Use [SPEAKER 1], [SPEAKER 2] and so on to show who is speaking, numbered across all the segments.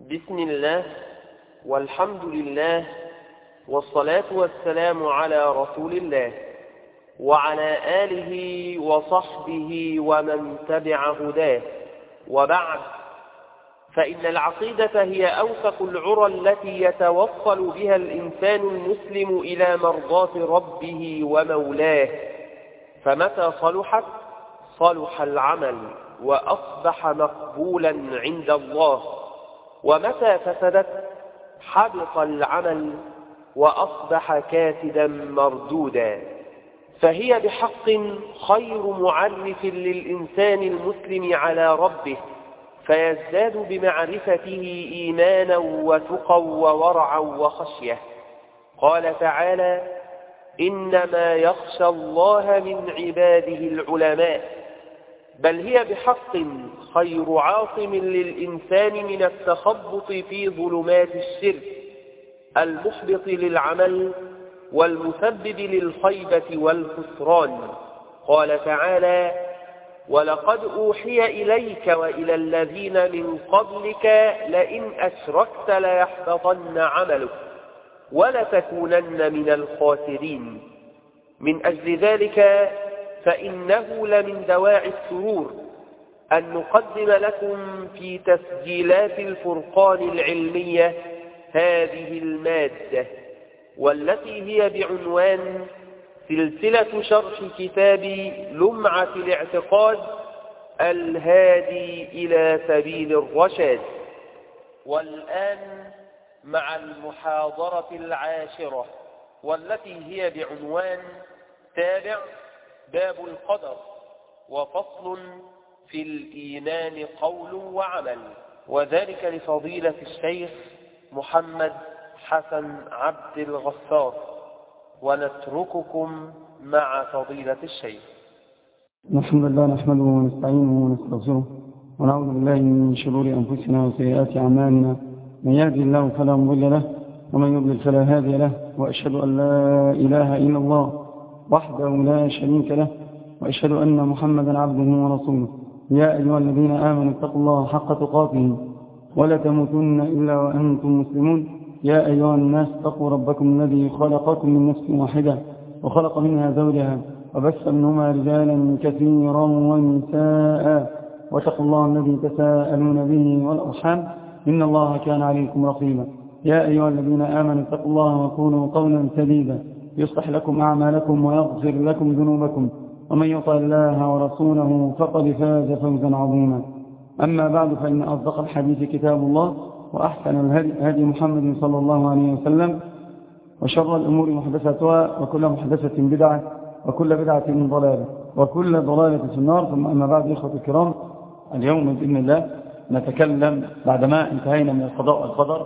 [SPEAKER 1] بسم الله والحمد لله والصلاة والسلام على رسول الله وعلى آله وصحبه ومن تبع هداه، وبعد، فإن العقيدة هي أوثق العرى التي يتوصل بها الإنسان المسلم إلى مرضاة ربه ومولاه، فمتى صلحت صلح العمل وأصبح مقبولا عند الله، ومتى فسدت حبط العمل وأصبح كاسدا مردودا. فهي بحق خير معرف للإنسان المسلم على ربه، فيزداد بمعرفته إيمانا وتقى وورعا وخشية. قال تعالى: إنما يخشى الله من عباده العلماء. بل هي بحق خير عاصم للإنسان من التخبط في ظلمات الشرك المحبط للعمل والمسبب للخيبة والخسران. قال تعالى: ولقد أوحي إليك وإلى الذين من قبلك لئن أشركت ليحبطن عملك ولتكونن من الخاسرين. من أجل ذلك فإنه لمن دواعي السرور أن نقدم لكم في تسجيلات الفرقان العلمية هذه المادة، والتي هي بعنوان سلسلة شرح كتاب لمعة الاعتقاد الهادي إلى سبيل الرشاد. والآن مع المحاضرة العاشرة، والتي هي بعنوان تابع باب القدر، وفصل في الإيمان قول وعمل، وذلك لفضيلة الشيخ محمد حسن عبد الغفار. ونترككم مع فضيلة الشيخ.
[SPEAKER 2] الحمد لله نحمده ونستعينه ونستغفره ونعوذ بالله من شرور أنفسنا وسيئات أعمالنا، من يهدي الله فلا مضل له ومن يضلل فلا هادي له، وأشهد أن لا إله إلا الله وحده لا شريك له، وأشهد أن محمدا عبده ورسوله. يا أيها الذين آمنوا اتقوا الله حق تقاته ولا تموتن إلا وأنتم مسلمون. يا أيها الناس اتقوا ربكم الذي خلقكم من نفس واحدة وخلق منها زوجها وبث منهما رجالا كثيرا ونساء، واتقوا الله الذي تساءلون به والأرحام إن الله كان عليكم رقيبا. يا أيها الذين آمنوا اتقوا الله وقولوا قولا سديدا يصلح لكم أعمالكم ويغفر لكم ذنوبكم، ومن يطع الله ورسوله فقد فاز فوزا عظيما. أما بعد، فإن أصدق الحديث كتاب الله، وأحسن الهدي هدي محمد صلى الله عليه وسلم، وشر الأمور محدثاتها، وكل محدثة بدعة، وكل بدعة ضلالة، وكل ضلالة في النار. ثم أما بعد، إخوة الكرام، اليوم بإذن الله نتكلم بعدما انتهينا من القضاء والقدر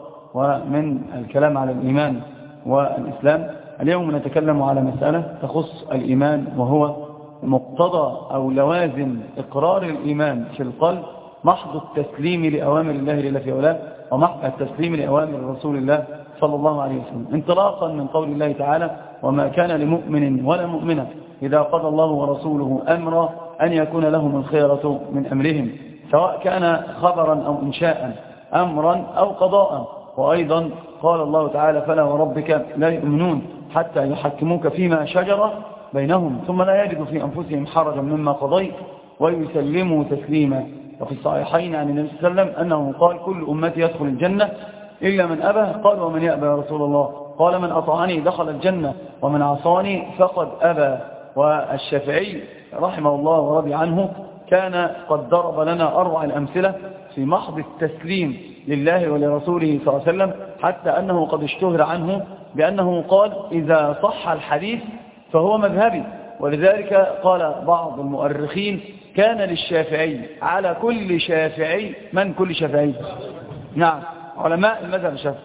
[SPEAKER 2] ومن الكلام على الإيمان والإسلام. اليوم نتكلم على مسألة تخص الإيمان، وهو مقتضى أو لوازم إقرار الإيمان في القلب محض التسليم لأوامر الله جل في علاه، ومحض التسليم لأوامر رسول الله صلى الله عليه وسلم، انطلاقا من قول الله تعالى: وما كان لمؤمن ولا مؤمنة إذا قضى الله ورسوله أمرا أن يكون لهم الخيرة من أمرهم، سواء كان خبرا أو إنشاء، أمرا أو قضاء. وأيضا قال الله تعالى: فلا وربك لا يؤمنون حتى يحكموك فيما شجر بينهم ثم لا يجدوا في أنفسهم حرجا مما قضيت ويسلموا تسليما. وفي الصحيحين عن النبي صلى الله عليه وسلم أنه قال: كل أمتي يدخل الجنة إلا من أبى. قال: ومن يأبى يا رسول الله؟ قال: من أطاعني دخل الجنة ومن عصاني فقد أبى. والشافعي رحمه الله ورضي عنه كان قد ضرب لنا أروع الأمثلة في محض التسليم لله ولرسوله صلى الله عليه وسلم، حتى أنه قد اشتهر عنه بأنه قال: إذا صح الحديث فهو مذهبي. ولذلك قال بعض المؤرخين: كان للشافعي على كل شافعي، من كل شافعي؟ نعم، علماء المذهب الشافعي.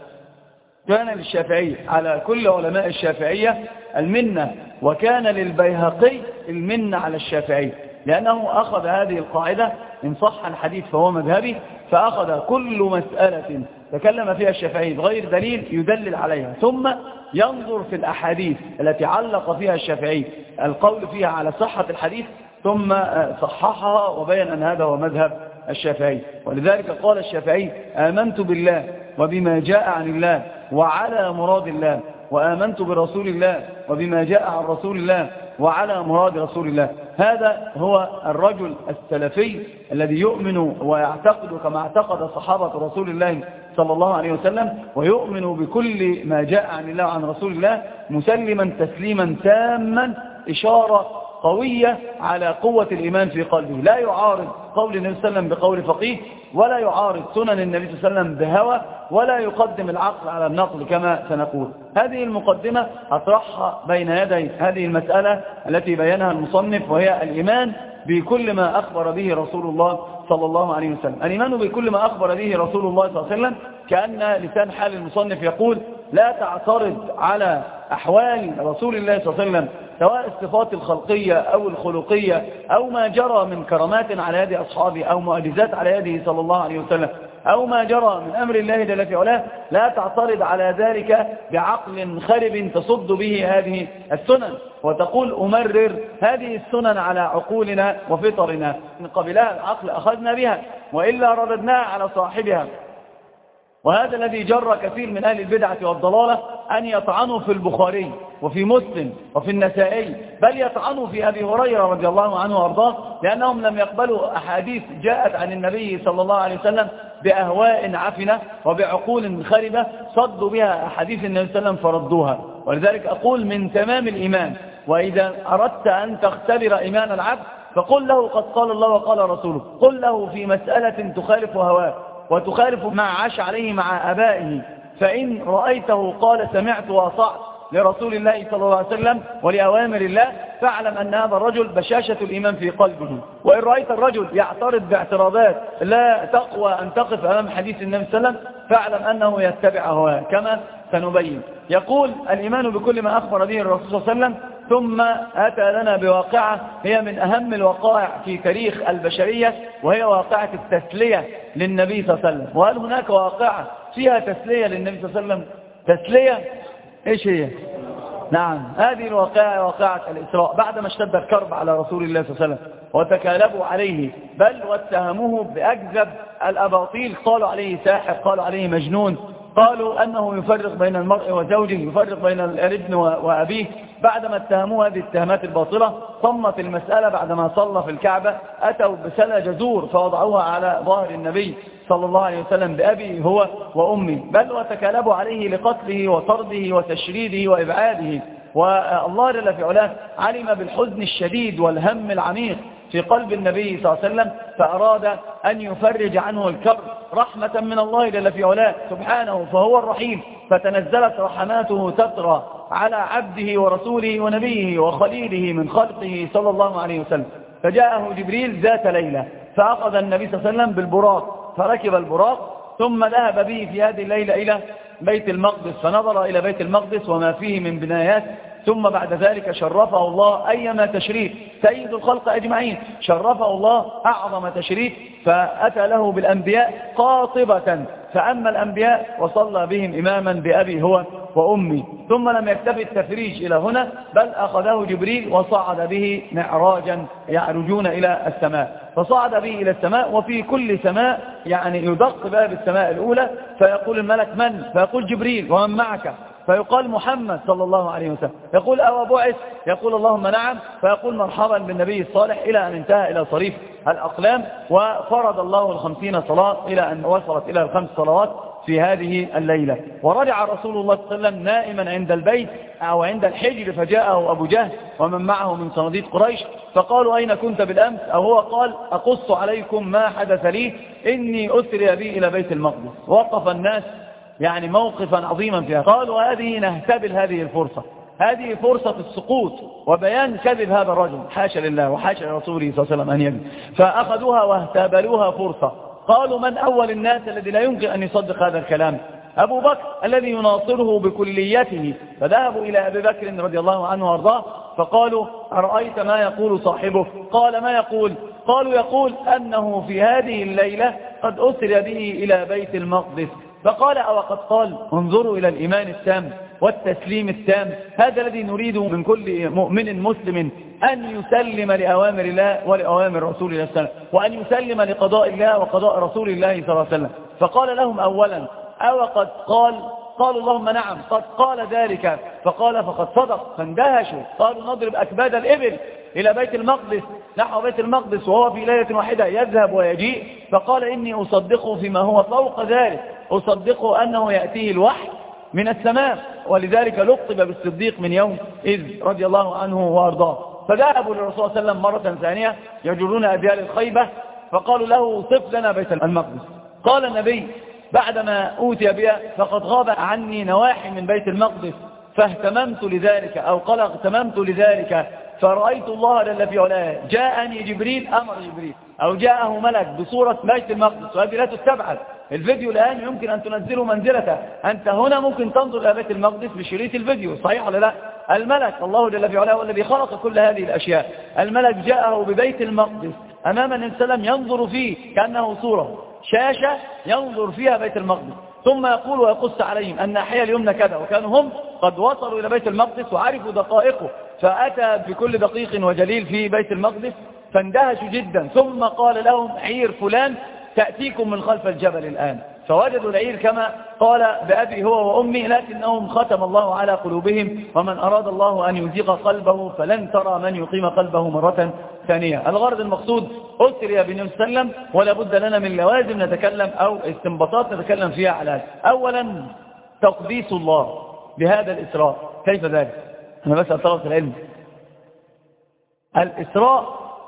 [SPEAKER 2] كان للشافعي على كل علماء الشافعية المنة، وكان للبيهقي المنة على الشافعي، لأنه أخذ هذه القاعدة: إن صح الحديث فهو مذهبي، فأخذ كل مسألة تكلم فيها الشافعي بغير دليل يدلل عليها، ثم ينظر في الأحاديث التي علق فيها الشافعي القول فيها على صحة الحديث، ثم صححها وبين أن هذا هو مذهب الشافعي. ولذلك قال الشافعي: آمنت بالله وبما جاء عن الله وعلى مراد الله، وآمنت برسول الله وبما جاء عن رسول الله وعلى مراد رسول الله. هذا هو الرجل السلفي الذي يؤمن ويعتقد كما اعتقد صحابة رسول الله صلى الله عليه وسلم، ويؤمن بكل ما جاء عن الله عن رسول الله مسلما تسليما تاما، إشارة قوية على قوة الإيمان في قلبه. لا يعارض قول النبي صلى الله عليه وسلم بقول فقيه، ولا يعارض سنن النبي صلى الله عليه وسلم بهوى، ولا يقدم العقل على النقل كما سنقول. هذه المقدمة أطرحها بين يدي هذه المسألة التي بينها المصنف، وهي الإيمان بكل ما أخبر به رسول الله صلى الله عليه وسلم. الإيمان بكل ما أخبر به رسول الله صلى الله عليه وسلم كأن لسان حال المصنف يقول: لا تعترض على أحوال رسول الله صلى الله عليه وسلم، سواء الصفات الخلقية أو الخلقية أو ما جرى من كرامات على يد أصحابه أو معجزات على يده صلى الله عليه وسلم أو ما جرى من أمر الله جل في علاه. لا تعترض على ذلك بعقل خرب تصد به هذه السنن وتقول: أمرر هذه السنن على عقولنا وفطرنا، من قبلها العقل أخذنا بها وإلا رددناها على صاحبها. وهذا الذي جر كثير من أهل البدعة والضلالة أن يطعنوا في البخاري وفي مسلم وفي النسائي، بل يطعنوا في أبي هريرة رضي الله عنه وأرضاه، لأنهم لم يقبلوا أحاديث جاءت عن النبي صلى الله عليه وسلم بأهواء عفنة وبعقول خربة صدوا بها أحاديث النبي صلى الله عليه وسلم فردوها. ولذلك أقول: من تمام الإيمان، وإذا أردت أن تختبر إيمان العبد فقل له: قد قال الله وقال رسوله. قل له في مسألة تخالف هواه وتخالف ما عاش عليه مع أبائه، فإن رأيته قال سمعت وأطعت لرسول الله صلى الله عليه وسلم ولأوامر الله، فاعلم أن هذا الرجل بشاشة الإيمان في قلبه. وإن رأيت الرجل يعترض باعتراضات لا تقوى أن تقف أمام حديث النبي صلى الله عليه وسلم، فاعلم أنه يتبع هواه كما سنبين. يقول: الإيمان بكل ما أخبر به الرسول صلى الله عليه وسلم، ثم أتى لنا بواقعة هي من أهم الوقائع في تاريخ البشرية، وهي واقعة التسلية للنبي صلى الله عليه وسلم. وهل هناك واقعة فيها تسلية للنبي صلى الله عليه وسلم؟ تسلية إيش هي؟ نعم، هذه الواقعة واقعة الإسراء، بعدما اشتد الكرب على رسول الله صلى الله عليه وسلم وتكالبوا عليه، بل واتهموه بأكذب الأباطيل، قالوا عليه ساحر، قالوا عليه مجنون، قالوا أنه يفرق بين المرء وزوجه، يفرق بين الابن وأبيه. بعدما اتهموه هذه التهمات الباطلة صمت المسألة. بعدما صلى في الكعبة أتوا بسلة جزور فوضعوها على ظهر النبي صلى الله عليه وسلم بأبي هو وأمي، بل وتكالبوا عليه لقتله وطرده وتشريده وإبعاده. والله جل في علاه علم بالحزن الشديد والهم العميق في قلب النبي صلى الله عليه وسلم، فأراد أن يفرج عنه الكرب رحمة من الله جل في علاه سبحانه، فهو الرحيم، فتنزلت رحماته تترى على عبده ورسوله ونبيه وخليله من خلقه صلى الله عليه وسلم. فجاءه جبريل ذات ليلة فأخذ النبي صلى الله عليه وسلم بالبراق، فركب البراق ثم ذهب به في هذه الليلة إلى بيت المقدس، فنظر إلى بيت المقدس وما فيه من بنايات، ثم بعد ذلك شرفه الله أيما تشريف، سيد الخلق أجمعين، شرفه الله أعظم تشريف، فأتى له بالأنبياء قاطبة، فأما الأنبياء وصلى بهم إماما بأبي هو وأمي. ثم لم يكتفي التفريج إلى هنا، بل أخذه جبريل وصعد به معراجا يعرجون إلى السماء، فصعد به إلى السماء، وفي كل سماء يعني يدق باب السماء الأولى فيقول الملك: من؟ فيقول جبريل: ومن معك؟ فيقال: محمد صلى الله عليه وسلم. يقول: أو بعث؟ يقول: اللهم نعم. فيقول: مرحبا بالنبي الصالح، إلى أن انتهى إلى صريف الأقلام، وفرض الله 50 صلاة إلى أن وصلت إلى 5 صلوات في هذه الليلة. ورجع رسول الله صلى الله عليه وسلم نائما عند البيت أو عند الحجر، فجاءه أبو جهل ومن معه من صناديد قريش، فقالوا: أين كنت بالأمس؟ أو هو قال: أقص عليكم ما حدث لي، إني أسري بي إلى بيت المقدس. وقف الناس يعني موقفا عظيما فيها، قالوا: هذه نهتبل هذه الفرصة، هذه فرصة السقوط وبيان كذب هذا الرجل، حاشا لله وحاشا لرسوله صلى الله عليه وسلم أن يكذب. فأخذوها واهتبلوها فرصة. قالوا: من أول الناس الذي لا يمكن أن يصدق هذا الكلام؟ أبو بكر الذي يناصره بكليته. فذهبوا إلى أبي بكر رضي الله عنه وارضاه فقالوا: أرأيت ما يقول صاحبه؟ قال: ما يقول؟ قالوا: يقول أنه في هذه الليلة قد أسر به إلى بيت المقدس. فقال: أو قد قال؟ انظروا إلى الإيمان التام،
[SPEAKER 3] والتسليم التام. هذا الذي نريده من كل مؤمن مسلم، أن يسلم لأوامر الله ولأوامر رسول الله صلى الله عليه وسلم، وأن يسلم لقضاء الله وقضاء رسول الله صلى الله عليه وسلم. فقال لهم أولا: أو قد قالوا اللهم نعم قد قال ذلك، فقال فقد صدق. فاندهشوا، قالوا نضرب أكباد الإبل إلى بيت المقدس، نحو بيت المقدس وهو في ليلة واحدة يذهب ويجيء. فقال إني أصدقه فيما هو فوق ذلك، أصدقه أنه يأتيه الوحي من السماء. ولذلك لقب بالصديق من يوم إذ رضي الله عنه وأرضاه. فذهبوا للرسول صلى الله عليه وسلم مرة ثانية يجرون أبيال الخيبة، فقالوا له: صف لنا بيت المقدس. قال النبي بعدما أوتي بها: فقد غاب عني نواحي من بيت المقدس فاهتممت لذلك، أو قال اغتممت لذلك، فرأيت الله جل في علاه جاءني جبريل، أمر جبريل أو جاءه ملك بصورة بيت المقدس. وهذه لا تستبعد، الفيديو الآن يمكن أن تنزله منزلته، أنت هنا ممكن تنظر إلى بيت المقدس بشريط الفيديو، صحيح ولا لا؟ الملك الله جل في علاه والذي خلق كل هذه الأشياء، الملك جاءه ببيت المقدس أمام النبي صلى الله عليه وسلم ينظر فيه كأنه صورة شاشة ينظر فيها بيت المقدس، ثم يقول ويقص عليهم الناحية اليمنى كذا. وكانوا هم قد وصلوا إلى بيت المقدس وعرفوا دقائقه، فأتى بكل دقيق وجليل في بيت المقدس، فاندهشوا جدا. ثم قال لهم: عير فلان تأتيكم من خلف الجبل الآن. فوجدوا العير كما قال بأبي هو وأمي، لكنهم ختم الله على قلوبهم، ومن أراد الله أن يزيغ قلبه فلن ترى من يقيم قلبه مرة ثانية. الغرض المقصود أسري بالنبي صلى الله عليه وسلم، ولا بد لنا من لوازم نتكلم أو استنباطات نتكلم فيها على. أولا تقديس الله بهذا الإسراء. كيف ذلك؟ أنا بسأل طلبة العلم. الإسراء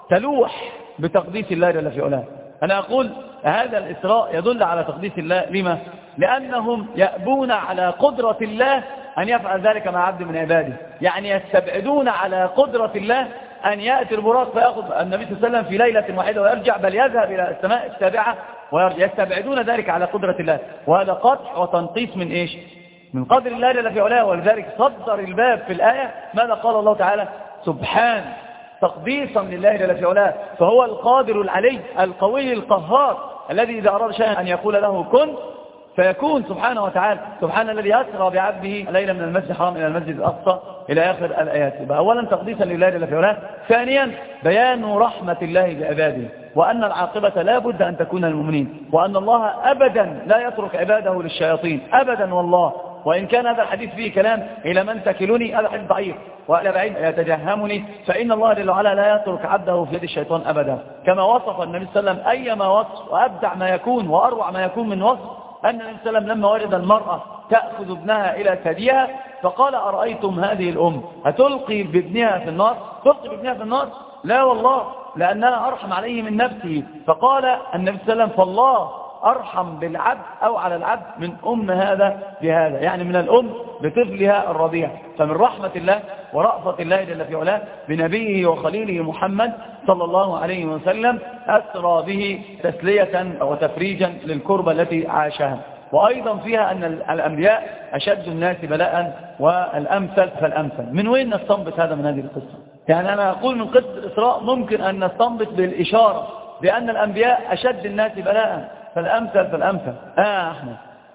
[SPEAKER 3] تلوح بتقديس الله جل في علاه. أنا أقول هذا الإسراء يدل على تقديس الله. لما؟ لأنهم يأبون على قدرة الله أن يفعل ذلك مع عبد من عباده، يعني يستبعدون على قدرة الله أن يأتي البراق فيأخذ النبي صلى الله عليه وسلم في ليلة واحدة ويرجع، بل يذهب إلى السماء السابعة ويرجع. يستبعدون ذلك على قدرة الله، وهذا قطع وتنقيص من إيش؟ من قدر الله جل في علاه. ولذلك صدر الباب في الآية ماذا قال الله تعالى؟ سبحان، تقديسا لله جل في علاه. فهو القادر العلي القوي القهار، الذي إذا أراد شيئا أن يقول له كن فيكون سبحانه وتعالى. سبحان الذي أسرى بعبده ليلا من المسجد الحرام إلى المسجد الأقصى إلى آخر الآيات. أولا تقديسا لله جل في علاه. ثانيا بيان رحمة الله بعباده، وأن العاقبة لا بد أن تكون للمؤمنين، وأن الله أبدا لا يترك عباده للشياطين أبدا والله. وإن كان هذا الحديث فيه كلام إلى من تكلني، هذا حديث ضعيف، وإلى بعيد يتجهمني، فإن الله جل وعلا لا يترك عبده في يد الشيطان أبدا. كما وصف النبي صلى الله عليه وسلم أيما وصف وأبدع ما يكون وأروع ما يكون من وصف، أن النبي صلى الله عليه وسلم لما وجد المرأة تأخذ ابنها إلى ثديها فقال: أرأيتم هذه الأم أتلقي بابنها في النار؟ تلقي بابنها في النار؟ لا والله، لأننا أرحم عليه من نفسه. فقال النبي صلى الله عليه وسلم: فالله أرحم بالعبد أو على العبد من هذا بهذا، يعني من الأم بطفلها الرضيع. فمن رحمة الله ورأفة الله جل في علاه بنبيه وخليله محمد صلى الله عليه وسلم أسرى به تسلية وتفريجا للكربة التي عاشها. وأيضا فيها أن الأنبياء أشد الناس بلاء والأمثل فالأمثل. من وين نستنبط هذا من هذه القصة؟ يعني أنا أقول من قصة الإسراء ممكن أن نستنبط بالإشارة بأن الأنبياء أشد الناس بلاء فالأمثل فالأمثل. أحمد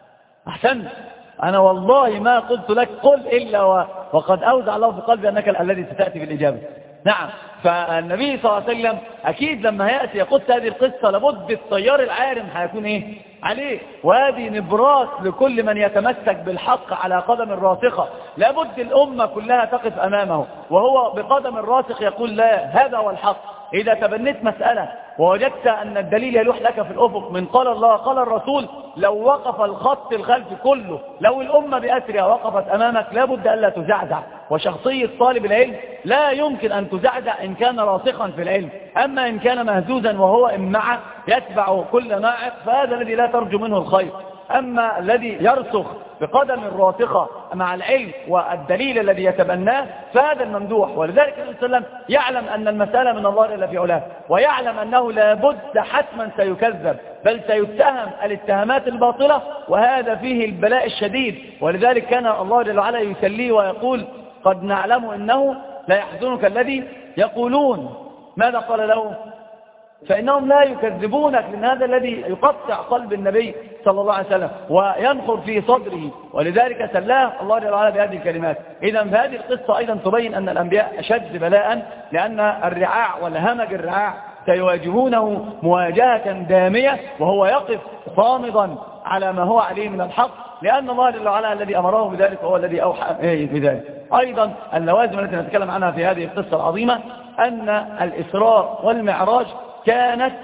[SPEAKER 3] أحسنت، أنا والله ما قلت لك قل إلا وقد أوزع الله في قلبي أنك الذي ستأتي بالإجابة. نعم، فالنبي صلى الله عليه وسلم أكيد لما يأتي يقص هذه القصة لابد الطيار العارم هيكون إيه عليه، وهذه نبراس لكل من يتمسك بالحق على قدم الراسخة. لابد الأمة كلها تقف أمامه وهو بقدم الراسخ يقول لا، هذا هو الحق. إذا تبنيت مسألة ووجدت أن الدليل يلوح لك في الأفق من قال الله قال الرسول، لو وقف الخط الخلفي كله، لو الأمة بأسرها وقفت أمامك لابد ألا تزعزع. وشخصية طالب العلم لا يمكن أن تزعزع إن كان راسخا في العلم. أما إن كان مهزوزا وهو إمعة يتبع كل ناعق فهذا الذي لا ترجو منه الخير. أما الذي يرسخ بقدم الراسخة مع العلم والدليل الذي يتبناه فهذا الممدوح. ولذلك النبي صلى الله عليه وسلم يعلم أن المسألة من الله جل في علاه، ويعلم أنه لابد حتما سيكذب بل سيتهم الاتهامات الباطلة، وهذا فيه البلاء الشديد. ولذلك كان الله جل وعلا يسليه ويقول: قد نعلم إنه لا يحزنك الذي يقولون. ماذا قال له؟ فإنهم لا يكذبونك، لأن هذا الذي يقطع قلب النبي صلى الله عليه وسلم وينخر في صدره، ولذلك سلاه الله جل وعلا بهذه الكلمات. إذا فهذه القصة أيضا تبين أن الأنبياء أشد بلاء، لأن الرعاع والهمج الرعاع سيواجهونه مواجهة دامية، وهو يقف صامدا على ما هو عليه من الحق، لأن الله جل وعلا الذي أمره بذلك هو الذي أوحى بذلك. أيضا اللوازم التي نتكلم عنها في هذه القصة العظيمة أن الإسراء والمعراج كانت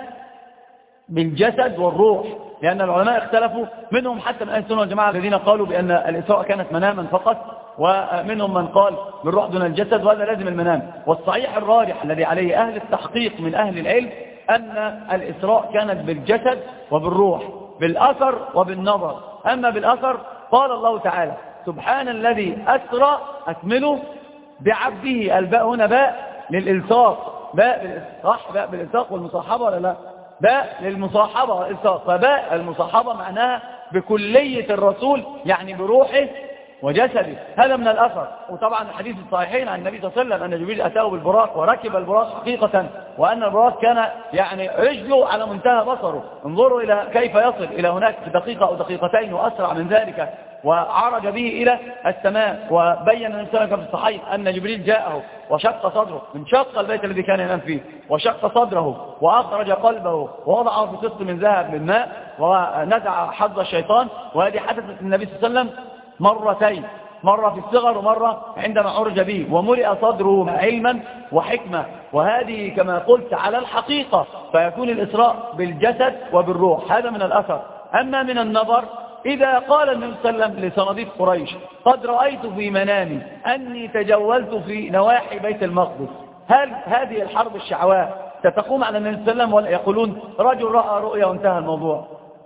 [SPEAKER 3] بالجسد والروح، لأن العلماء اختلفوا، منهم حتى من أهل السنة والجماعة الذين قالوا بأن الإسراء كانت مناما فقط، ومنهم من قال بالروح دون الجسد، وهذا لازم المنام. والصحيح الراجح الذي عليه أهل التحقيق من أهل العلم أن الإسراء كانت بالجسد وبالروح، بالأثر وبالنظر. أما بالأثر قال الله تعالى سبحان الذي أسرى أكملوا بعبده، الباء هنا باء للإلصاق، باء بالإلصاق والمصاحبة ولا لا؟ باء للمصاحبة والإلصاق، فباء المصاحبة معناها بكلية الرسول، يعني بروحه وجسده. هذا من الأثر. وطبعا الحديث الصحيحين عن النبي صلى الله عليه وسلم أن جبريل أتاه بالبراق وركب البراق حقيقة، وأن البراق كان يعني رجله على منتهى بصره، انظروا إلى كيف يصل إلى هناك في دقيقة أو دقيقتين وأسرع من ذلك، وعرج به إلى السماء. وبين النبي صلى الله عليه وسلم في الصحيح أن جبريل جاءه وشق صدره، انشق البيت الذي كان ينام فيه وشق صدره وأخرج قلبه ووضعه في قسط من ذهب من ماء ونزع حظ الشيطان. وهذه حدثت النبي صلى الله عليه وسلم مرتين، مرة في الصغر ومرة عندما عرج به، وملئ صدره علما وحكمة. وهذه كما قلت على الحقيقة، فيكون الإسراء بالجسد وبالروح، هذا من الأثر. أما من النظر، إذا قال النبي صلى الله عليه وسلم لصناديق قريش قد رأيت في منامي أني تجولت في نواحي بيت المقدس، هل هذه الحرب الشعواء ستقوم على النبي صلى الله عليه وسلم؟ ولا يقولون رجل رأى رؤيا وانتهى الموضوع؟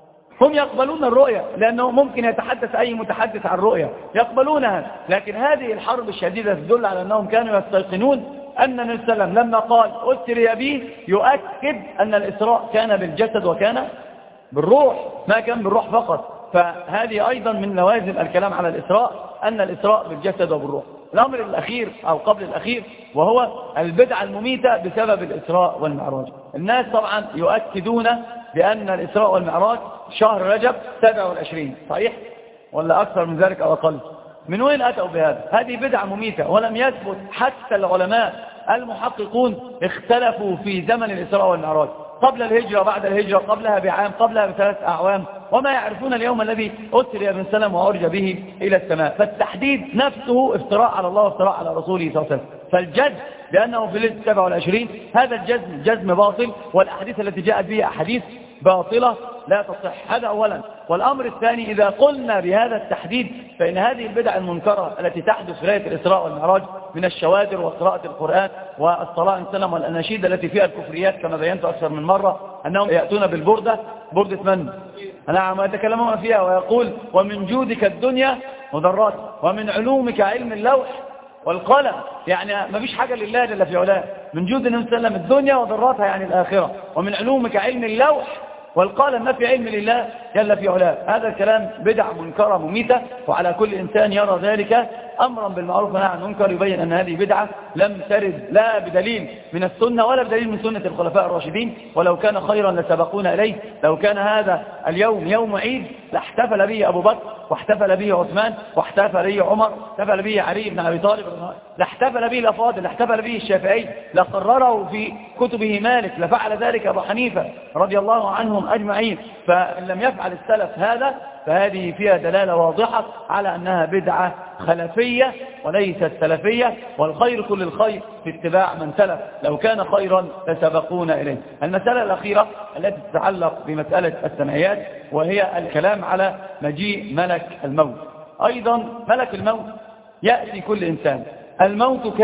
[SPEAKER 3] هم يقبلون الرؤيا، لأنه ممكن يتحدث أي متحدث عن رؤيا يقبلونها، لكن هذه الحرب الشديدة تدل على أنهم كانوا يستيقنون أن النبي صلى الله عليه وسلم لما قال أسري به يؤكد أن الإسراء كان بالجسد وكان بالروح، ما كان بالروح فقط. فهذه أيضا من لوازم الكلام على الإسراء، أن الإسراء بالجسد وبالروح. الأمر الأخير أو قبل الأخير وهو البدعة المميتة بسبب الإسراء والمعراج. الناس طبعا يؤكدون بأن الإسراء والمعراج شهر رجب 27، صحيح؟ ولا أكثر من ذلك أو أقل؟ من وين أتوا بهذا؟ هذه بدعة مميتة، ولم يثبت. حتى العلماء المحققون اختلفوا في زمن الإسراء والمعراج، قبل الهجرة، بعد الهجرة، قبلها بعام، قبلها ب3 أعوام، وما يعرفون اليوم الذي أسري ابن سلم وعرج به إلى السماء. فالتحديد نفسه افتراء على الله وافتراء على رسوله صلى الله عليه وسلم. فالجزم بأنه في ليلة 27 هذا الجزم جزم باطل، والأحاديث التي جاءت به أحاديث باطلة لا تصح. هذا أولا. والأمر الثاني، إذا قلنا بهذا التحديد فإن هذه البدع المنكرة التي تحدث في ليلة الإسراء والمعراج من الشوادر وقراءة القرآن والصلاة والسلام والأناشيد التي فيها الكفريات، كما بينت أكثر من مرة أنهم يأتون بالبردة، بردة من؟ نعم، يتكلمون فيها ويقول ومن جودك الدنيا مضرات ومن علومك علم اللوح والقلم، يعني ما فيش حاجة لله جل في علاه. من جود النبي صلى الله عليه وسلم الدنيا وضراتها يعني الآخرة، ومن علومك علم اللوح والقلم، ما في علم لله جل في علاه. هذا الكلام بدع منكرة مميتة، وعلى كل إنسان يرى ذلك أمرا بالمعروف ونهي عن المنكر يبين أن هذه بدعة لم ترد لا بدليل من السنة ولا بدليل من سنة الخلفاء الراشدين، ولو كان خيرا لسبقونا إليه. لو كان هذا اليوم يوم عيد لاحتفل به أبو بكر واحتفل به عثمان واحتفل به عمر واحتفل به علي بن أبي طالب، لاحتفل به الأفاضل، لاحتفل به الشافعي، لقرره في كتبه مالك، لفعل ذلك أبو حنيفة رضي الله عنهم أجمعين. فإن لم يفعل السلف هذا فهذه فيها دلالة واضحة على أنها بدعة خلفية وليست سلفية، والخير كل الخير في اتباع من سلف، لو كان خيرا لسبقونا إليه. المسألة الأخيرة التي تتعلق بمسألة السمعيات، وهي الكلام على مجيء ملك الموت. أيضا ملك الموت يأتي كل إنسان، الموت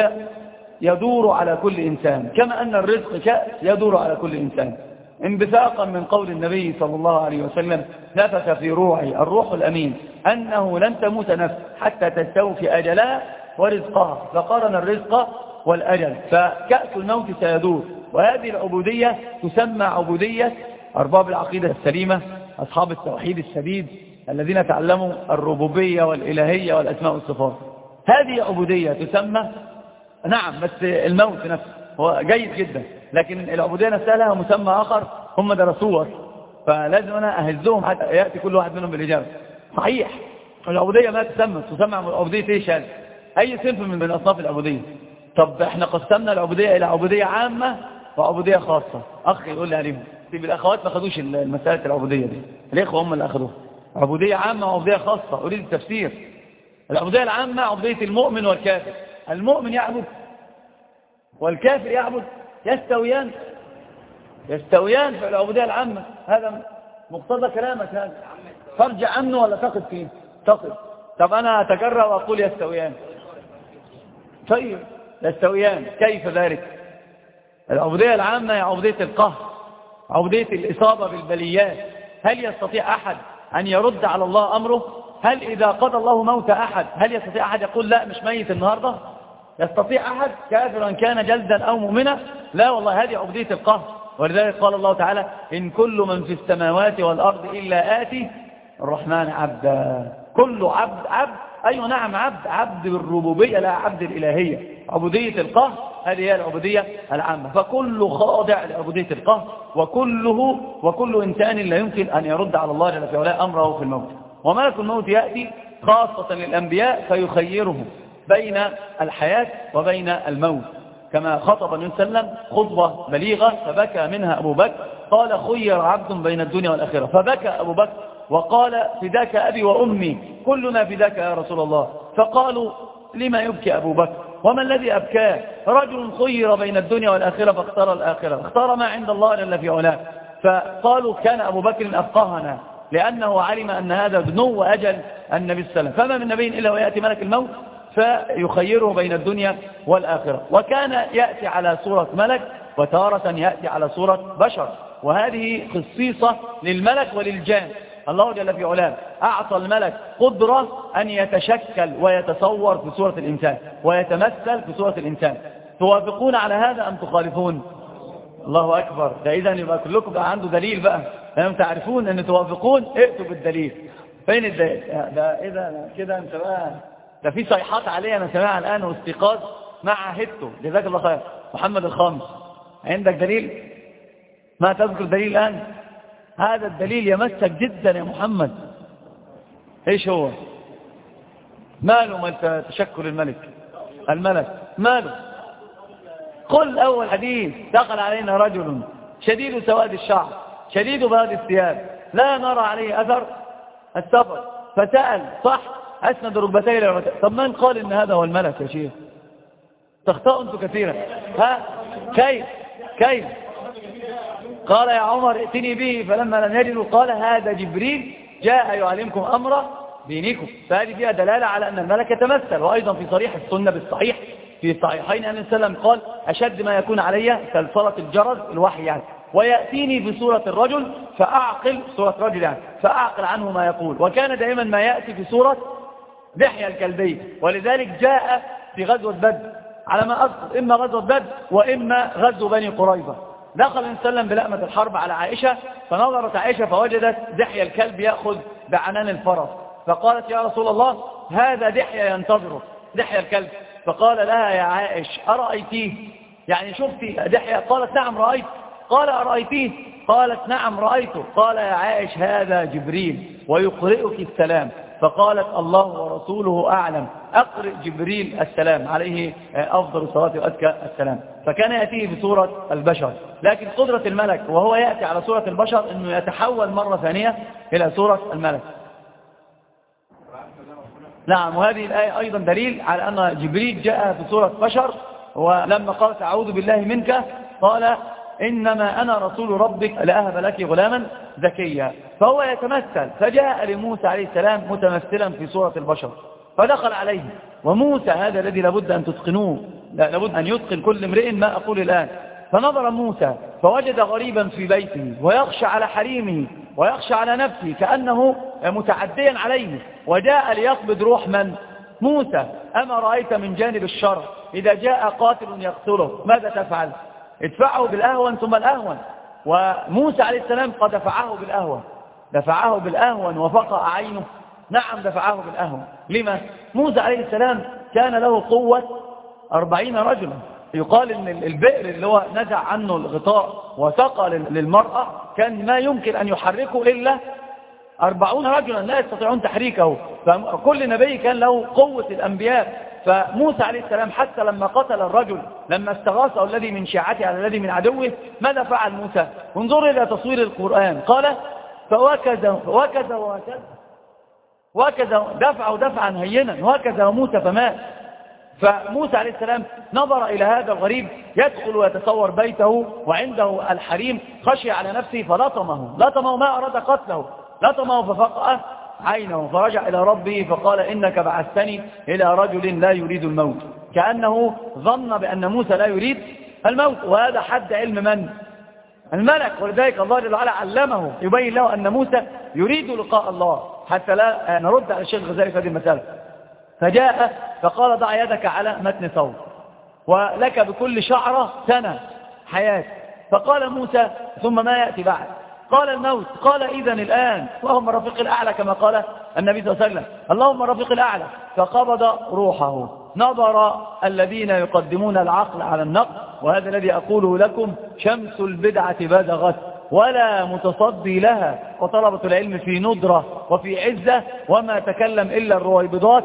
[SPEAKER 3] يدور على كل إنسان، كما أن الرزق يدور على كل إنسان، انبثاقا من قول النبي صلى الله عليه وسلم نفث في روعي الروح الأمين أنه لن تموت نفس حتى تستوفي أجلها ورزقها، فقارن الرزق والأجل، فكأس الموت سيدور. وهذه العبودية تسمى عبودية أرباب العقيدة السليمة، أصحاب التوحيد السديد الذين تعلموا الربوبية والإلهية والأسماء والصفات. هذه عبودية تسمى، نعم، بس الموت نفسه هو جيد جدا، لكن العبودية نفسها لها مسمى آخر هم درسوه، فلازم أنا أهزهم حتى يأتي كل واحد منهم بالإجابة. صحيح العبودية ما تسمى عبودية إيش هذا؟ أي صنف من أصناف العبودية. طب احنا قسمنا العبودية إلى عبودية عامة وعبودية خاصة. أخ يقول لي عليهم، طيب الأخوات ما خدوش المسألة العبودية دي، الإخوة هم اللي أخذوها. عبودية عامة وعبودية خاصة، أريد التفسير. العبودية العامة عبودية المؤمن والكافر، المؤمن يعبد والكافر يعبد، يستويان في العبودية العامة. هذا مقتضى كلامك هذا، ترجع عنه ولا تقف فيه؟ تقف. طب أنا أتجرأ وأقول يستويان. طيب يستويان كيف ذلك؟ العبودية العامة هي عبودية القهر، عبودية الإصابة بالبليات. هل يستطيع أحد أن يرد على الله أمره؟ هل إذا قضى الله موت أحد هل يستطيع أحد يقول لا مش ميت النهاردة؟ يستطيع أحد كافرا كان جلدا أو مؤمنا؟ لا والله، هذه عبودية القهر. ولذلك قال الله تعالى إن كل من في السماوات والأرض إلا آتي الرحمن عبدا. كل عبد أيوة نعم، عبد بالربوبية لا عبد الإلهية. عبودية القهر هذه هي العبودية العامة. فكل خاضع لعبودية القهر، وكل إنسان لا يمكن أن يرد على الله جل وعلا أمره في الموت. وملك الموت يأتي خاصة للأنبياء فيخيرهم بين الحياة وبين الموت، كما خطب النبي صلى الله عليه وسلم خطبة بليغة فبكى منها أبو بكر، قال خير عبد بين الدنيا والآخرة، فبكى أبو بكر وقال فداك أبي وأمي كلنا فداك يا رسول الله. فقالوا لما يبكي أبو بكر وما الذي أبكاه؟ رجل خير بين الدنيا والآخرة فاختار الآخرة، اختار ما عند الله جل في علاه. فقالوا كان أبو بكر أفقهنا لأنه علم أن هذا دنو أجل النبي صلى الله عليه وسلم، فما من نبي إلا ويأتي ملك الموت فيخيره بين الدنيا والآخرة. وكان يأتي على صورة ملك وتارة يأتي على صورة بشر، وهذه خصيصة للملك وللجان. الله جل في علاه أعطى الملك قدرة أن يتشكل ويتصور في صورة الإنسان ويتمثل في صورة الإنسان. توافقون على هذا أم تخالفون؟ الله أكبر. ده إذا يبقى كلكم بقى عنده دليل بقى، أنتم تعرفون أن توافقون ائتوا بالدليل. فين الدليل؟ ده إذا كده أنت بقى، ده في صيحات عليه أنا سمعها الآن واستيقاظ مع هدته. جزاك الله خير محمد الخامس، عندك دليل؟ ما تذكر دليل الآن؟ هذا الدليل يمسك جدا يا محمد. ايش هو؟ ماله ما تشكل الملك ماله؟ قل أول حديث دخل علينا رجل شديد سواد الشعر شديد بياض الثياب لا نرى عليه أثر السفر، فسأل صح أسند ركبتيه إلى الركبتين. طب من قال إن هذا هو الملك يا شيخ؟ تخطئ أنتم كثيرا. كيف قال يا عمر ائتني به، فلما لم يجدوا قال هذا جبريل جاء يعلمكم أمر دينكم. فهذه فيها دلالة على أن الملك يتمثل. وأيضا في صريح السنة بالصحيح في الصحيحين أن السلام قال أشد ما يكون علي سلسلة الجرس الوحي يعني، ويأتيني في صورة الرجل فأعقل صورة رجل يعني فأعقل عنه ما يقول. وكان دائما ما يأتي في صورة دحية الكلبي، ولذلك جاء في غزوة بدر على ما أذكر إما غزوة بدر وإما غزو بني قريظة. دخل النبي صلى الله عليه وسلم بلأمة الحرب على عائشة، فنظرت عائشة فوجدت دحية الكلب يأخذ بعنان الفرس، فقالت يا رسول الله هذا دحية ينتظره دحية الكلب. فقال لها يا عائش أرأيتيه؟ يعني شفتي دحية؟ قالت نعم رأيت. قال أرأيتيه؟ قالت نعم رأيته. قال يا عائش هذا جبريل ويقرئك السلام. فقالت الله ورسوله أعلم، أقرئ جبريل السلام عليه أفضل الصلاة وأزكى السلام. فكان يأتيه بصورة البشر، لكن قدرة الملك وهو يأتي على صورة البشر أنه يتحول مرة ثانية إلى صورة الملك. نعم، وهذه الآية أيضا دليل على أن جبريل جاء في صورة بشر، ولما قالت أعوذ بالله منك قال إنما أنا رسول ربك لأهب لك غلاما زكيا. فهو يتمثل، فجاء لموسى عليه السلام متمثلا في صورة البشر فدخل عليه. وموسى هذا الذي لابد أن تتقنوه، لابد أن يتقن كل امرئ ما أقول الآن. فنظر موسى فوجد غريبا في بيته ويخشى على حريمه ويخشى على نفسه كأنه متعديا عليه، وجاء ليقبض روح من؟ موسى. أما رأيت من جانب الشر إذا جاء قاتل يقتله ماذا تفعل؟ ادفعه بالأهون ثم الأهون. وموسى عليه السلام قد دفعه بالأهون وفقع عينه. نعم دفعه بالأهون. لما؟ موسى عليه السلام كان له قوة 40 رجلا، يقال ان البئر اللي هو نزع عنه الغطاء وسقى للمرأة كان ما يمكن ان يحركه الا 40 رجلا لا يستطيعون تحريكه. فكل نبي كان له قوة الانبياء. فموسى عليه السلام حتى لما قتل الرجل لما استغاثه الذي من شيعته على الذي من عدوه ماذا فعل موسى؟ انظر الى تصوير القرآن. قال وكذا دفعه دفعا هينا وكذا موسى فمات. فموسى عليه السلام نظر إلى هذا الغريب يدخل ويتصور بيته وعنده الحريم، خشي على نفسه فلطمه ما أراد قتله، لطمه ففقأ عينه فرجع إلى ربه فقال إنك بعثتني إلى رجل لا يريد الموت، كأنه ظن بأن موسى لا يريد الموت. وهذا حد علم من؟ الملك. ولذلك الله جل وعلا علمه يبين له أن موسى يريد لقاء الله حتى لا نرد على الشيخ الغزالي في هذه المسألة. فجاء فقال ضع يدك على متن ثوب ولك بكل شعرة سنة حياة. فقال موسى ثم ما يأتي بعد؟ قال الموت. قال إذن الآن اللهم رفيق الأعلى كما قال النبي صلى الله عليه وسلم اللهم رفيق الأعلى. فقبض روحه. نظر الذين يقدمون العقل على النقل، وهذا الذي أقوله لكم شمس البدعة بزغت ولا متصدي لها، وطلبة العلم في ندرة وفي عزة، وما تكلم إلا الرويبضات،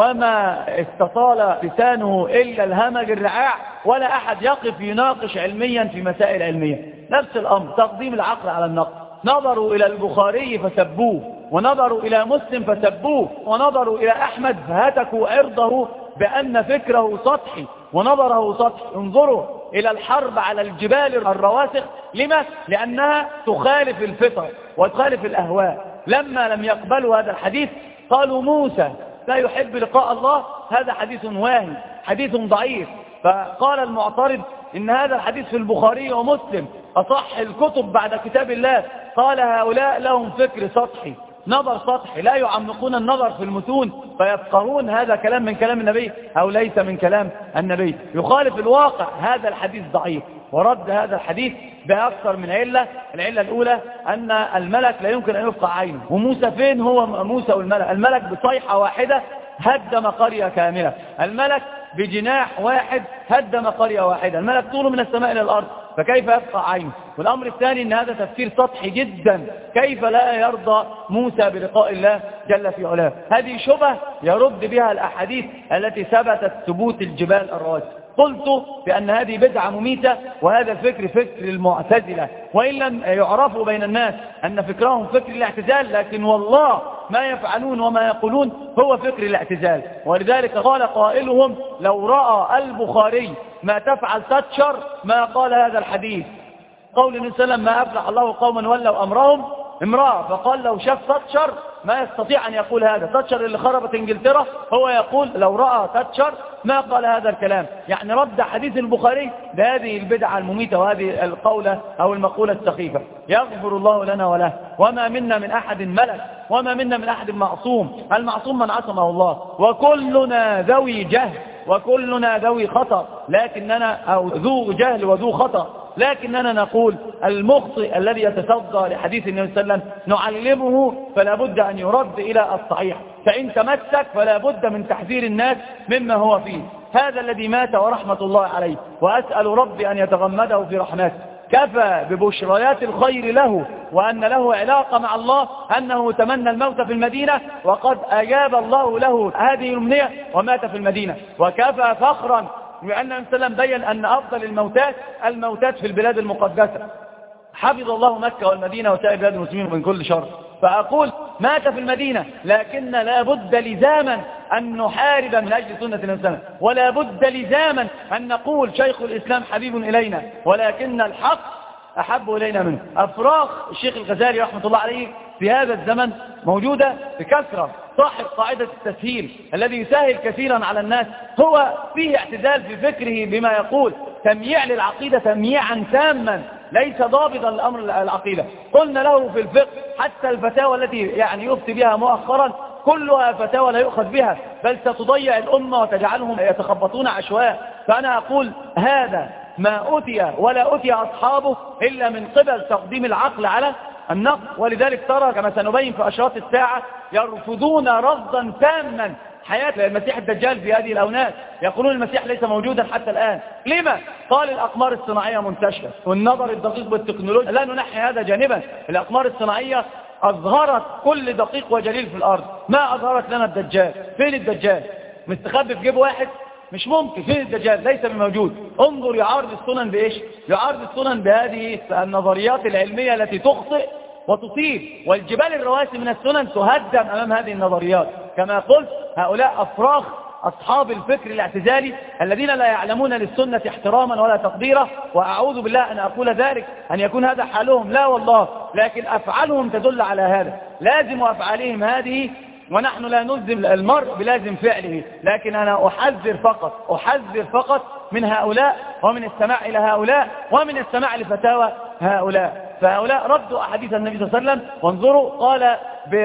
[SPEAKER 3] وما استطال لسانه إلا الهمج الرعاع، ولا أحد يقف يناقش علميا في مسائل علمية. نفس الأمر تقديم العقل على النقل. نظروا إلى البخاري فسبوه، ونظروا إلى مسلم فسبوه، ونظروا إلى أحمد فهتكوا عرضه بأن فكره سطحي ونظره سطحي. انظروا إلى الحرب على الجبال الرواسخ. لما؟ لأنها تخالف الفطر وتخالف الأهواء. لما لم يقبلوا هذا الحديث قالوا موسى لا يحب لقاء الله، هذا حديث واهي حديث ضعيف. فقال المعترض إن هذا الحديث في البخاري ومسلم أصح الكتب بعد كتاب الله. قال هؤلاء لهم فكر سطحي، نظر سطحي، لا يعمقون النظر في المتون فيفقهون هذا كلام من كلام النبي أو ليس من كلام النبي، يخالف الواقع. هذا الحديث ضعيف. ورد هذا الحديث بأكثر من علة. العلة الأولى أن الملك لا يمكن أن يفقع عينه. وموسى فين هو موسى والملك؟ الملك بصيحة واحدة هدم قرية كاملة، الملك بجناح واحد هدم قرية واحدة، الملك طوله من السماء إلى الأرض، فكيف يفقع عينه؟ والأمر الثاني أن هذا تفسير سطحي جدا. كيف لا يرضى موسى بلقاء الله جل في علاه؟ هذه شبهة يرد بها الأحاديث التي ثبتت ثبوت الجبال الرواسي. قلت بأن هذه بدعة مميتة، وهذا الفكر فكر المعتزلة، وإن لم يعرفوا بين الناس أن فكرهم فكر الاعتزال، لكن والله ما يفعلون وما يقولون هو فكر الاعتزال. ولذلك قال قائلهم لو رأى البخاري ما تفعل تاتشر ما قال هذا الحديث. قول النبي صلى الله عليه وسلم ما أفلح الله قوما ولوا أمرهم امرأة، فقال لو شاف تاتشر ما يستطيع أن يقول هذا. تاتشر اللي خربت انجلترا هو يقول لو رأى تاتشر ما قال هذا الكلام. يعني رد حديث البخاري بهذه البدعة المميتة وهذه القولة أو المقولة السخيفة. يغفر الله لنا وله. وما منا من أحد ملك وما منا من أحد معصوم. المعصوم من عصمه الله، وكلنا ذوي جهل وكلنا ذوي خطأ، لكننا أو ذو جهل وذو خطأ، لكننا نقول المخطئ الذي يتصدى لحديث النبي صلى الله عليه وسلم نعلمه فلا بد أن يرد إلى الصحيح، فإن تمسك فلا بد من تحذير الناس مما هو فيه. هذا الذي مات ورحمة الله عليه، وأسأل ربي أن يتغمده في رحمته. كفى ببشريات الخير له وأن له علاقة مع الله أنه تمنى الموت في المدينة وقد أجاب الله له هذه الأمنية ومات في المدينة. وكفى فخرا لأن النبي صلى الله عليه وسلم بين أن أفضل الموتات في البلاد المقدسة. حفظ الله مكة والمدينة وسائر بلاد المسلمين من كل شر. فأقول مات في المدينة، لكن لا بد لزاما أن نحارب من أجل سنة النبي صلى الله عليه وسلم، ولا بد لزاما أن نقول شيخ الإسلام حبيب إلينا ولكن الحق أحب إلينا منه. أفراغ الشيخ الغزالي رحمة الله عليه في هذا الزمن موجودة بكثرة. صاحب قاعدة التسهيل الذي يسهل كثيرا على الناس هو فيه اعتدال في فكره بما يقول، تمييع للعقيدة تمييعا تاما ليس ضابطا لأمر العقيدة. قلنا له في الفقه حتى الفتاوى التي يفتي بها مؤخرا كلها فتاوى لا يؤخذ بها، بل ستضيع الأمة وتجعلهم يتخبطون عشواء. فأنا أقول هذا ما أتي ولا أتي أصحابه إلا من قبل تقديم العقل على النقل. ولذلك ترى كما سنبين في أشراط الساعة يرفضون رفضا تاما حياة المسيح الدجال في هذه الأونات، يقولون المسيح ليس موجودا حتى الآن. لما؟ قال الأقمار الصناعية منتشرة والنظر الدقيق بالتكنولوجيا. لا ننحي هذا جانبا، الأقمار الصناعية أظهرت كل دقيق وجليل في الأرض، ما أظهرت لنا الدجال. فين الدجال؟ مستخبي في جيب واحد؟ مش ممكن. فين الدجال؟ ليس بموجود. انظر يعارض السنن بإيش؟ يعارض السنن بهذه النظريات العلمية التي تخطئ وتصيب، والجبال الرواسي من السنن تهدم أمام هذه النظريات. كما قلت هؤلاء أفراخ أصحاب الفكر الاعتزالي الذين لا يعلمون للسنة احتراما ولا تقديرا، وأعوذ بالله أن أقول ذلك أن يكون هذا حالهم، لا والله، لكن أفعالهم تدل على هذا. لازم أفعالهم هذه، ونحن لا نلزم المرء بلازم فعله، لكن أنا أحذر فقط من هؤلاء ومن السماع إلى هؤلاء ومن السماع لفتاوى هؤلاء. فهؤلاء ردوا أحاديث النبي صلى الله عليه وسلم، وانظروا قال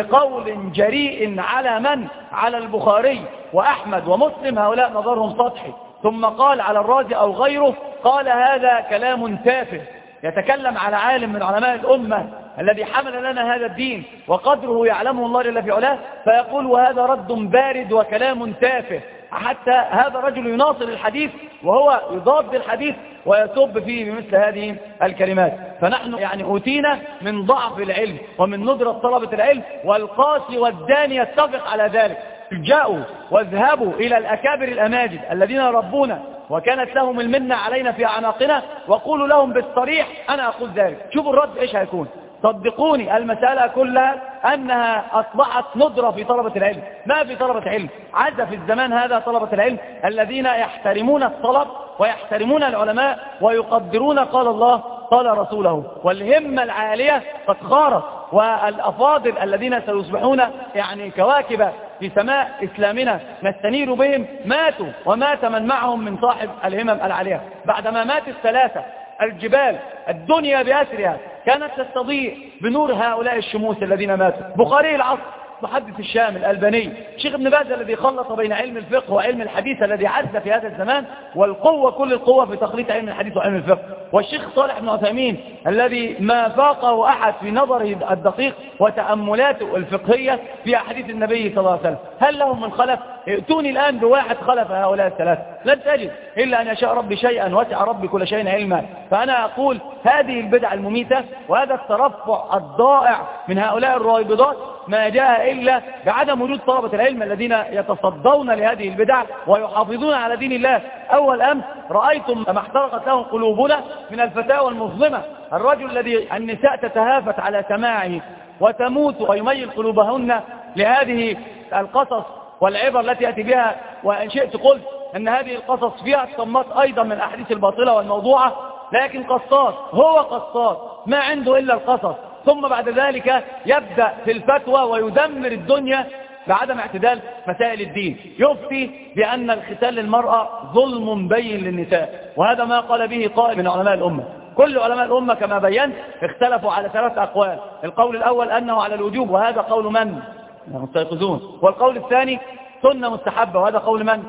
[SPEAKER 3] بقول جريء على من؟ على البخاري وأحمد ومسلم، هؤلاء نظرهم سطحي. ثم قال على الرازي أو غيره، قال هذا كلام تافه. يتكلم على عالم من علماء الأمة الذي حمل لنا هذا الدين وقدره يعلمه الله جل في علاه، فيقول وهذا رد بارد وكلام تافه. حتى هذا الرجل يناصر الحديث وهو يضاد الحديث ويسب فيه بمثل هذه الكلمات. فنحن يعني أوتينا من ضعف العلم ومن ندرة طلبة العلم، والقاسي والداني يتفق على ذلك. جاءوا واذهبوا إلى الأكابر الأماجد الذين ربونا وكانت لهم المنة علينا في أعناقنا، وقولوا لهم بالصريح أنا أقول ذلك. شوفوا الرد إيش هيكون. صدقوني المسألة كلها أنها أصبحت ندرة في طلبة العلم، ما في طلبة علم. عز في الزمان هذا طلبة العلم الذين يحترمون الطلب ويحترمون العلماء ويقدرون قال الله قال رسوله، والهمة العالية قد خارت، والأفاضل الذين سيصبحون يعني كواكب في سماء إسلامنا نستنير بهم ماتوا، ومات من معهم من صاحب الهمم العالية. بعدما مات الثلاثة الجبال الدنيا بأسرها كانت تستضيء بنور هؤلاء الشموس الذين ماتوا. بخاري العصر محدث الشام الألباني، شيخ ابن باز الذي خلط بين علم الفقه وعلم الحديث الذي عز في هذا الزمان، والقوة كل القوة في تخليط علم الحديث وعلم الفقه، والشيخ صالح بن عثيمين الذي ما فاقه أحد في نظره الدقيق وتأملاته الفقهية في أحاديث النبي صلى الله عليه وسلم. هل لهم من خلف؟ ائتوني الآن بواحد خلف هؤلاء الثلاثة، لن تجد إلا أن يشاء ربي شيئا وسع ربي كل شيء علما. فأنا أقول هذه البدع المميتة وهذا الترفع الضائع من هؤلاء الرائبضات ما جاء إلا بعدم وجود طلبة العلم الذين يتصدون لهذه البدع ويحافظون على دين الله. أول أمس رأيتم ما احترقت لهم قلوبنا من الفتاوى المظلمة، الرجل الذي النساء تتهافت على سماعه وتموت ويميل قلوبهن لهذه القصص والعبر التي يأتي بها. وإن شئت قلت أن هذه القصص فيها الصمات أيضا من الأحاديث الباطلة والموضوعة، لكن قصاص، هو قصاص ما عنده إلا القصص، ثم بعد ذلك يبدأ في الفتوى ويدمر الدنيا بعدم اعتدال مسائل الدين. يفتي بأن الختان للمرأة ظلم بين للنساء، وهذا ما قال به قائل من علماء الأمة. كل علماء الأمة كما بينت اختلفوا على 3 أقوال. القول الأول أنه على الوجوب، وهذا قول من؟ المستيقظون. والقول الثاني سنة مستحبة، وهذا قول من؟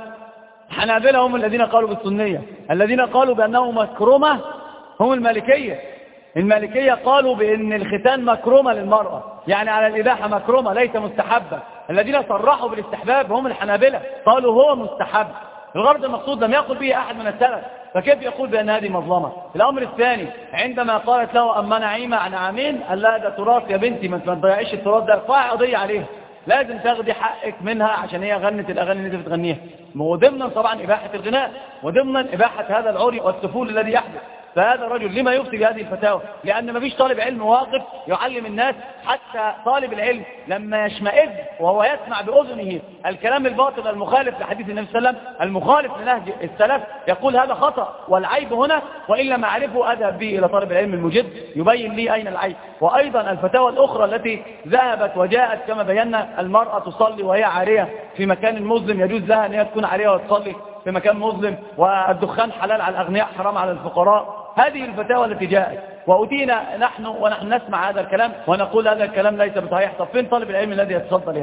[SPEAKER 3] حنابلة هم الذين قالوا بالسنية. الذين قالوا بأنه مكرمة هم المالكية. المالكية قالوا بأن الختان مكرمة للمرأة، يعني على الإباحة مكرمة ليس مستحبة. الذين صرحوا بالاستحباب هم الحنابلة، قالوا هو مستحب. الغرض المقصود لم يقل به أحد من السلف، فكيف يقول بأن هذه مظلمة؟ الأمر الثاني عندما قالت له أما نعيمة عن عامين قال لا ده تراث يا بنتي، ما تضيعيش التراث ده، ارفعي قضية عليها، لازم تاخدي حقك منها عشان هي غنت الأغاني اللي انت بتغنيها. وضمنا طبعا إباحة الغناء وضمنا إباحة هذا العري والسفول الذي يحدث. فهذا الرجل لما يفتي بهذه الفتاوى؟ لأن ما فيش طالب علم واقف يعلم الناس. حتى طالب العلم لما يشمئز وهو يسمع بأذنه الكلام الباطل المخالف لحديث النبي صلى الله عليه وسلم المخالف لنهج السلف يقول هذا خطأ والعيب هنا، وإلا ما أعرفه أذهب به إلى طالب العلم المجد يبين لي أين العيب. وأيضا الفتاوى الأخرى التي ذهبت وجاءت كما بينا المرأة تصلي وهي عارية في مكان مظلم، يجوز لها أن هي تكون عارية وتصلي في مكان مظلم، والدخان حلال على الأغنياء حرام على الفقراء. هذه الفتاوى التي جاءت وأتينا نحن ونحن نسمع هذا الكلام ونقول هذا الكلام ليس بصحيح. طب فين طالب العلم الذي يتصدى لهذا؟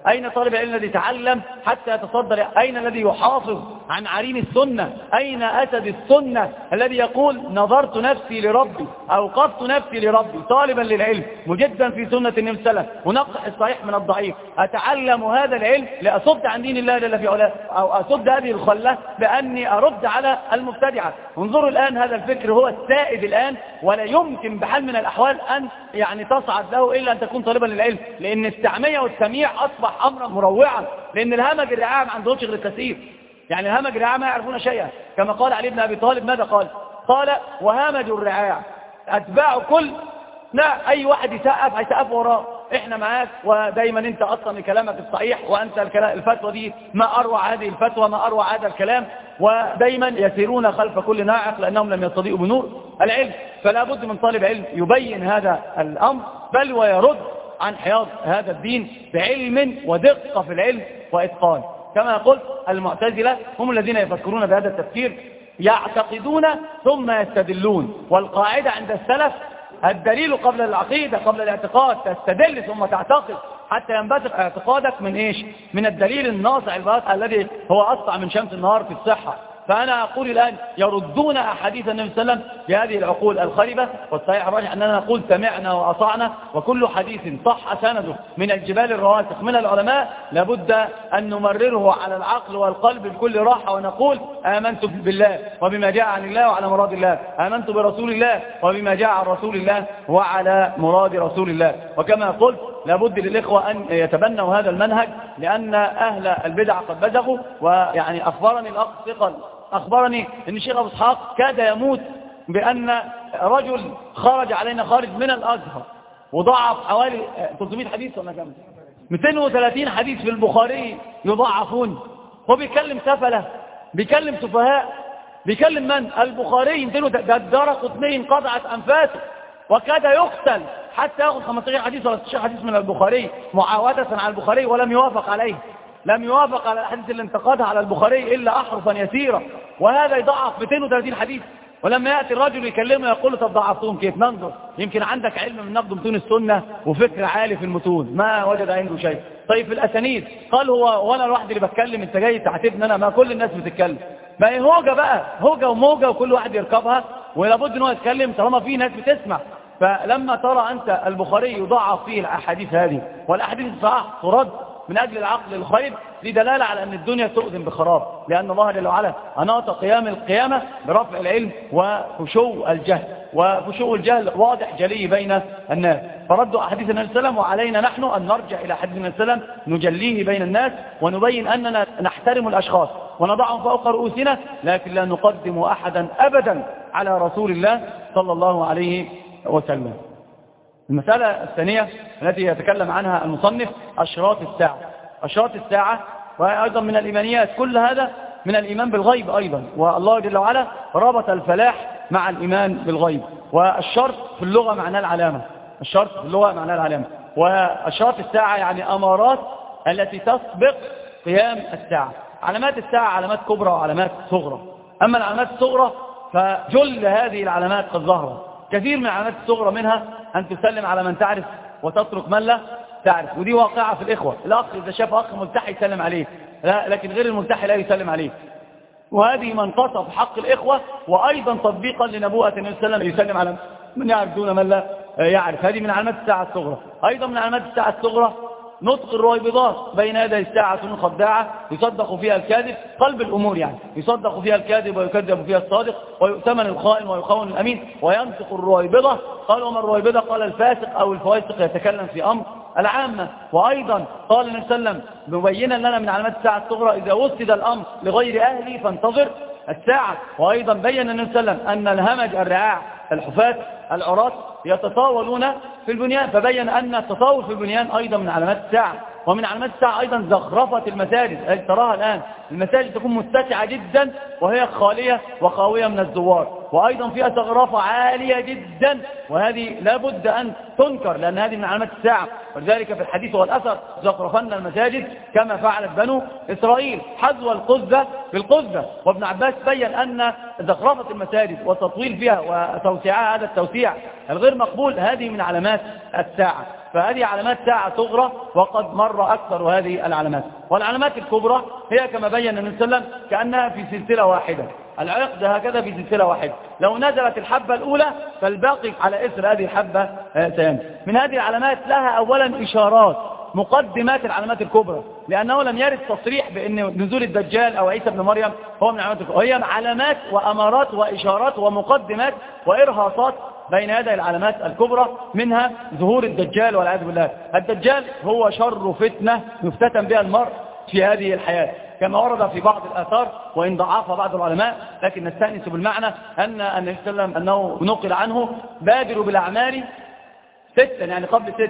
[SPEAKER 3] أين طالب العلم الذي تعلم حتى يتصدر؟ أين الذي يحافظ عن عرين السنة؟ أين أسد السنة الذي يقول نظرت نفسي لربي، أوقفت نفسي لربي طالبا للعلم مجدا في سنة النبي صلى الله عليه وسلم، ونقح الصحيح من الضعيف، أتعلم هذا العلم لأصد عن دين الله جل في علاه، أو أصد هذه الخلة بأني أرد على المبتدعة. انظروا الآن، هذا الفكر هو السائد الآن، ولا يمكن بحال من الأحوال أن تصعد له إلا أن تكون طالبا للعلم، لأن التعمية والتمييع أصبح أمرا مروعا، لأن الهمج الرعاع ما عندهمش غير التسيير، يعني الهمج الرعاع ما يعرفون شيئا، كما قال علي بن أبي طالب. ماذا قال؟ قال وهمج الرعاع أتباع كل، لا أي واحد يسقف هيسقف وراه، احنا معاك، ودايما انت اصلا كلامك الصحيح، وانت الفتوى دي ما اروع هذه الفتوى، ما اروع هذا الكلام، ودايما يسيرون خلف كل ناعق لانهم لم يستضيئوا بنور العلم. فلا بد من طالب علم يبين هذا الامر، بل ويرد عن حياض هذا الدين بعلم ودقة في العلم واتقان. كما قلت المعتزلة هم الذين يفكرون بهذا التفكير، يعتقدون ثم يستدلون، والقاعدة عند السلف الدليل قبل العقيدة، قبل الاعتقاد، تستدل ثم تعتقد حتى ينبثق اعتقادك من ايش؟ من الدليل الناصع الباطع الذي هو أسطع من شمس النهار في الصحة. فأنا أقول الآن يردون أحاديث النبي صلى الله عليه وسلم بهذه العقول الخربة، والصحيح الراجح أننا نقول سمعنا وأطعنا، وكل حديث صح سنده من الجبال الرواسخ من العلماء لابد أن نمرره على العقل والقلب بكل راحة، ونقول آمنت بالله وبما جاء عن الله وعلى مراد الله، آمنت برسول الله وبما جاء عن رسول الله وعلى مراد رسول الله. وكما قلت لابد للإخوة أن يتبنوا هذا المنهج، لأن أهل البدع قد بزغوا. ويعني أخبرني الأخ ثقل، أخبرني أن الشيخ أبو إسحاق كاد يموت بأن رجل خرج علينا خارج من الأزهر وضعف حوالي 300 حديث ولا كم 230 حديث في البخاري يضعفون. هو بيكلم سفلة، بيكلم سفهاء، بيكلم من؟ البخاري 200 الدرقطني انقطعت أنفاسه وكاد يقتل حتى يأخذ 15 حديث ولا 16 حديث من البخاري معاودة على البخاري، ولم يوافق عليه، لم يوافق على الحديث اللي انتقدها على البخاري إلا أحرفا يسيرة، وهذا يضعف 230 حديث. ولما يأتي الرجل يكلمه يقول له طب ضعفتهم كيف؟ ننظر، يمكن عندك علم من نقد متون السنة وفكر عالي في المتون، ما وجد عنده شيء. طيب في الأسانيد قال هو وانا الواحد اللي بتكلم، انت جاي تعاتبني انا؟ ما كل الناس بتتكلم، ما هي هوجة بقى، هوجة وموجة وكل واحد يركبها، ولابد ان هو يتكلم طالما في ناس بتسمع. فلما ترى أنت البخاري يضعف فيه الأحاديث هذه والأحاديث الصحيحة ترد من أجل العقل الخير، دي دلالة على أن الدنيا تؤذن بخراب، لأن الله جل وعلا أناط قيام القيامة برفع العلم وفشو الجهل، وفشو الجهل واضح جلي بين الناس. فردوا أحاديث النبي صلى الله عليه وسلم، وعلينا نحن أن نرجع إلى حديث النبي صلى الله عليه وسلم نجليه بين الناس، ونبين أننا نحترم الأشخاص ونضعهم فوق رؤوسنا، لكن لا نقدم أحدا أبدا على رسول الله صلى الله عليه وسلم. المسألة الثانية التي يتكلم عنها المصنف أشراط الساعة. أشراط الساعة وأيضا من الإيمانيات، كل هذا من الإيمان بالغيب أيضا، والله جل وعلا ربط الفلاح مع الإيمان بالغيب. والشرط في اللغة معناه العلامة، الشرط في اللغة معناه العلامة، وأشراط الساعة يعني أمارات التي تسبق قيام الساعة. علامات الساعة علامات كبرى وعلامات صغرى. أما العلامات الصغرى فجل هذه العلامات قد ظهرت. كثير من العلامات الصغرى منها أن تسلم على من تعرف وتترك من لا تعرف، ودي واقعة في الإخوة. الأخ إذا شاف أخ ملتحي يسلم عليه، لا، لكن غير الملتحي لا يسلم عليه. وهذه منقصة في حق الإخوة، وأيضا تطبيقا لنبوءة النبي صلى الله عليه وسلم يسلم على من يعرف دون من لا يعرف. هذه من علامات الساعة الصغرى. أيضا من علامات الساعة الصغرى نطق الرويبضات بين يدي الساعة خداعة يصدق فيها الكاذب، قلب الأمور يعني يصدق فيها الكاذب ويكذب فيها الصادق، ويؤتمن الخائن ويخون الأمين، وينطق الرويبضة. قال وما الرويبضة؟ قال الفاسق أو الفواسق يتكلم في أمر العامة. وأيضا قال النبي صلى الله عليه وسلم مبينا لنا من علامات الساعة الصغرى إذا وسد الأمر لغير أهله فانتظر الساعة. وأيضا بين النبي صلى الله عليه وسلم أن الهمج الرعاع الحفاة العراة يتطاولون في البنيان، فبين أن التطاول في البنيان أيضا من علامات الساعة. ومن علامات الساعة أيضا زخرفة المساجد، تراها الآن المساجد تكون متسعة جدا وهي خالية وخاوية من الزوار، وأيضا فيها زخرفة عالية جدا، وهذه لابد أن تنكر لأن هذه من علامات الساعة. ولذلك في الحديث والأثر زخرفن المساجد كما فعلت بنو إسرائيل، حذو القذة في القذة. وابن عباس بين أن زخرفة المساجد والتطويل فيها وتوسيعها هذا التوسيع الغير مقبول هذه من علامات الساعة، فهذه علامات ساعة صغرى وقد مر أكثر هذه العلامات. والعلامات الكبرى هي كما بين النبي صلى الله عليه وسلم كأنها في سلسلة واحدة، العقد هكذا في سلسلة واحدة، لو نزلت الحبة الأولى فالباقي على إثر هذه الحبة سينزل. من هذه العلامات لها أولا إشارات مقدمات العلامات الكبرى، لأنه لم يرد تصريح بأن نزول الدجال أو عيسى بن مريم هو من العلامات الكبرى، وهي علامات وأمارات وإشارات ومقدمات وإرهاصات بين هذه العلامات الكبرى، منها ظهور الدجال والعياذ بالله. الدجال هو شر فتنة يفتتن بها المرء في هذه الحياة كما ورد في بعض الآثار وإن ضعف بعض العلماء، لكن نستأنس بالمعنى أن النبي صلى الله عليه وسلم أنه نقل عنه بادروا بالأعمال 6 يعني قبل 6،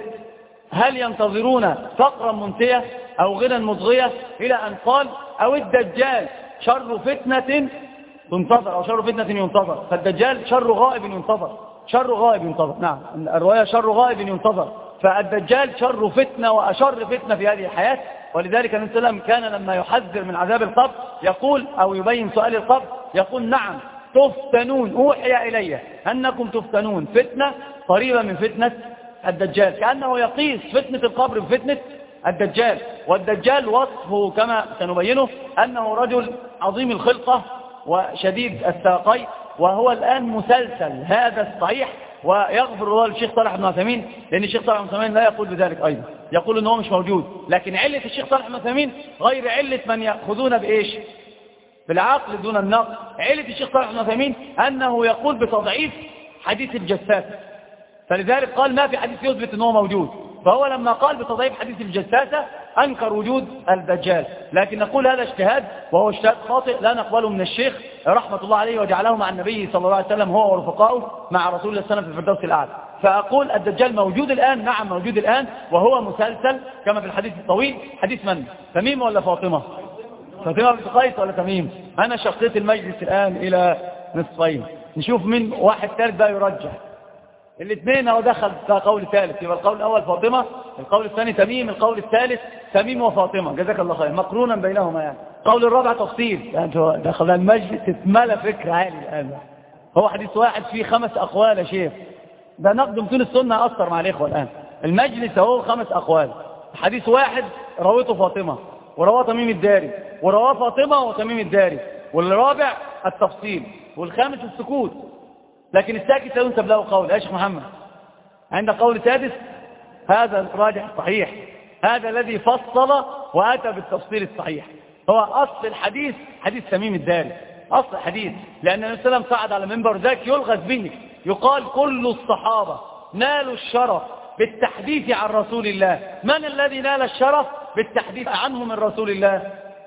[SPEAKER 3] هل ينتظرون فقرا منتية أو غنى مضغية، إلى أن قال أو الدجال شر فتنة تنتظر أو شر فتنة ينتظر، فالدجال شر غائب ينتظر، شر غائب ينتظر. نعم الرواية شر غائب ينتظر، فالدجال شر فتنة وأشر فتنة في هذه الحياة. ولذلك النبي صلى الله عليه وسلم كان لما يحذر من عذاب القبر يقول أو يبين سؤال القبر يقول نعم تفتنون، أوحي إلي أنكم تفتنون فتنة قريبة من فتنة الدجال، كأنه يقيس فتنة القبر بفتنة الدجال. والدجال وصفه كما سنبينه أنه رجل عظيم الخلقة وشديد الساقين، وهو الآن مسلسل، هذا الصحيح. ويغفر الله للشيخ صالح بن عثيمين، لأن الشيخ صالح بن عثيمين لا يقول بذلك أيضا، يقول أنه مش موجود، لكن علة الشيخ صالح بن عثيمين غير علة من يأخذون بإيش؟ بالعقل دون النقل. علة الشيخ صالح بن عثيمين أنه يقول بتضعيف حديث الجساسة، فلذلك قال ما في حديث يثبت أنه موجود، فهو لما قال بتضعيف حديث الجساسة أنكر وجود الدجال. لكن نقول هذا اجتهاد وهو اجتهاد خاطئ لا نقبله من الشيخ رحمة الله عليه، وجعله مع النبي صلى الله عليه وسلم هو ورفقائه مع رسول الله صلى الله عليه وسلم في الفردوس الأعلى. فأقول الدجال موجود الآن، نعم موجود الآن، وهو مسلسل كما في الحديث الطويل. حديث من؟ تميم ولا فاطمة؟ فاطمة بنت قيس ولا تميم؟ أنا شقيت المجلس الآن إلى نصفين، نشوف من واحد ثالث بقى يرجح. الاثنين هو دخل في قول ثالث، يبقى القول الأول فاطمة، القول الثاني تميم، القول الثالث تميم وفاطمة، جزاك الله خير، مقرونا بينهما يعني. القول الرابع تفصيل، يعني دخل المجلس اتملى فكر عالي الآن. هو حديث واحد فيه 5 أقوال يا شيخ، ده نقد متون السنة أثر مع الإخوة الآن. المجلس هو 5 أقوال، حديث واحد رويته فاطمة ورواه تميم الداري ورواه فاطمة وتميم الداري، والرابع التفصيل، والخامس السكوت. لكن الساكت لا ينسب له قول. يا شيخ محمد عند قول سادس هذا الراجح الصحيح، هذا الذي فصل وأتى بالتفصيل الصحيح، هو أصل الحديث حديث تميم الداري، أصل الحديث، لأن النبي صلى الله عليه وسلم صعد على منبر ذاك يلغز به، يقال كل الصحابة نالوا الشرف بالتحديث عن رسول الله، من الذي نال الشرف بالتحديث عنه من رسول الله؟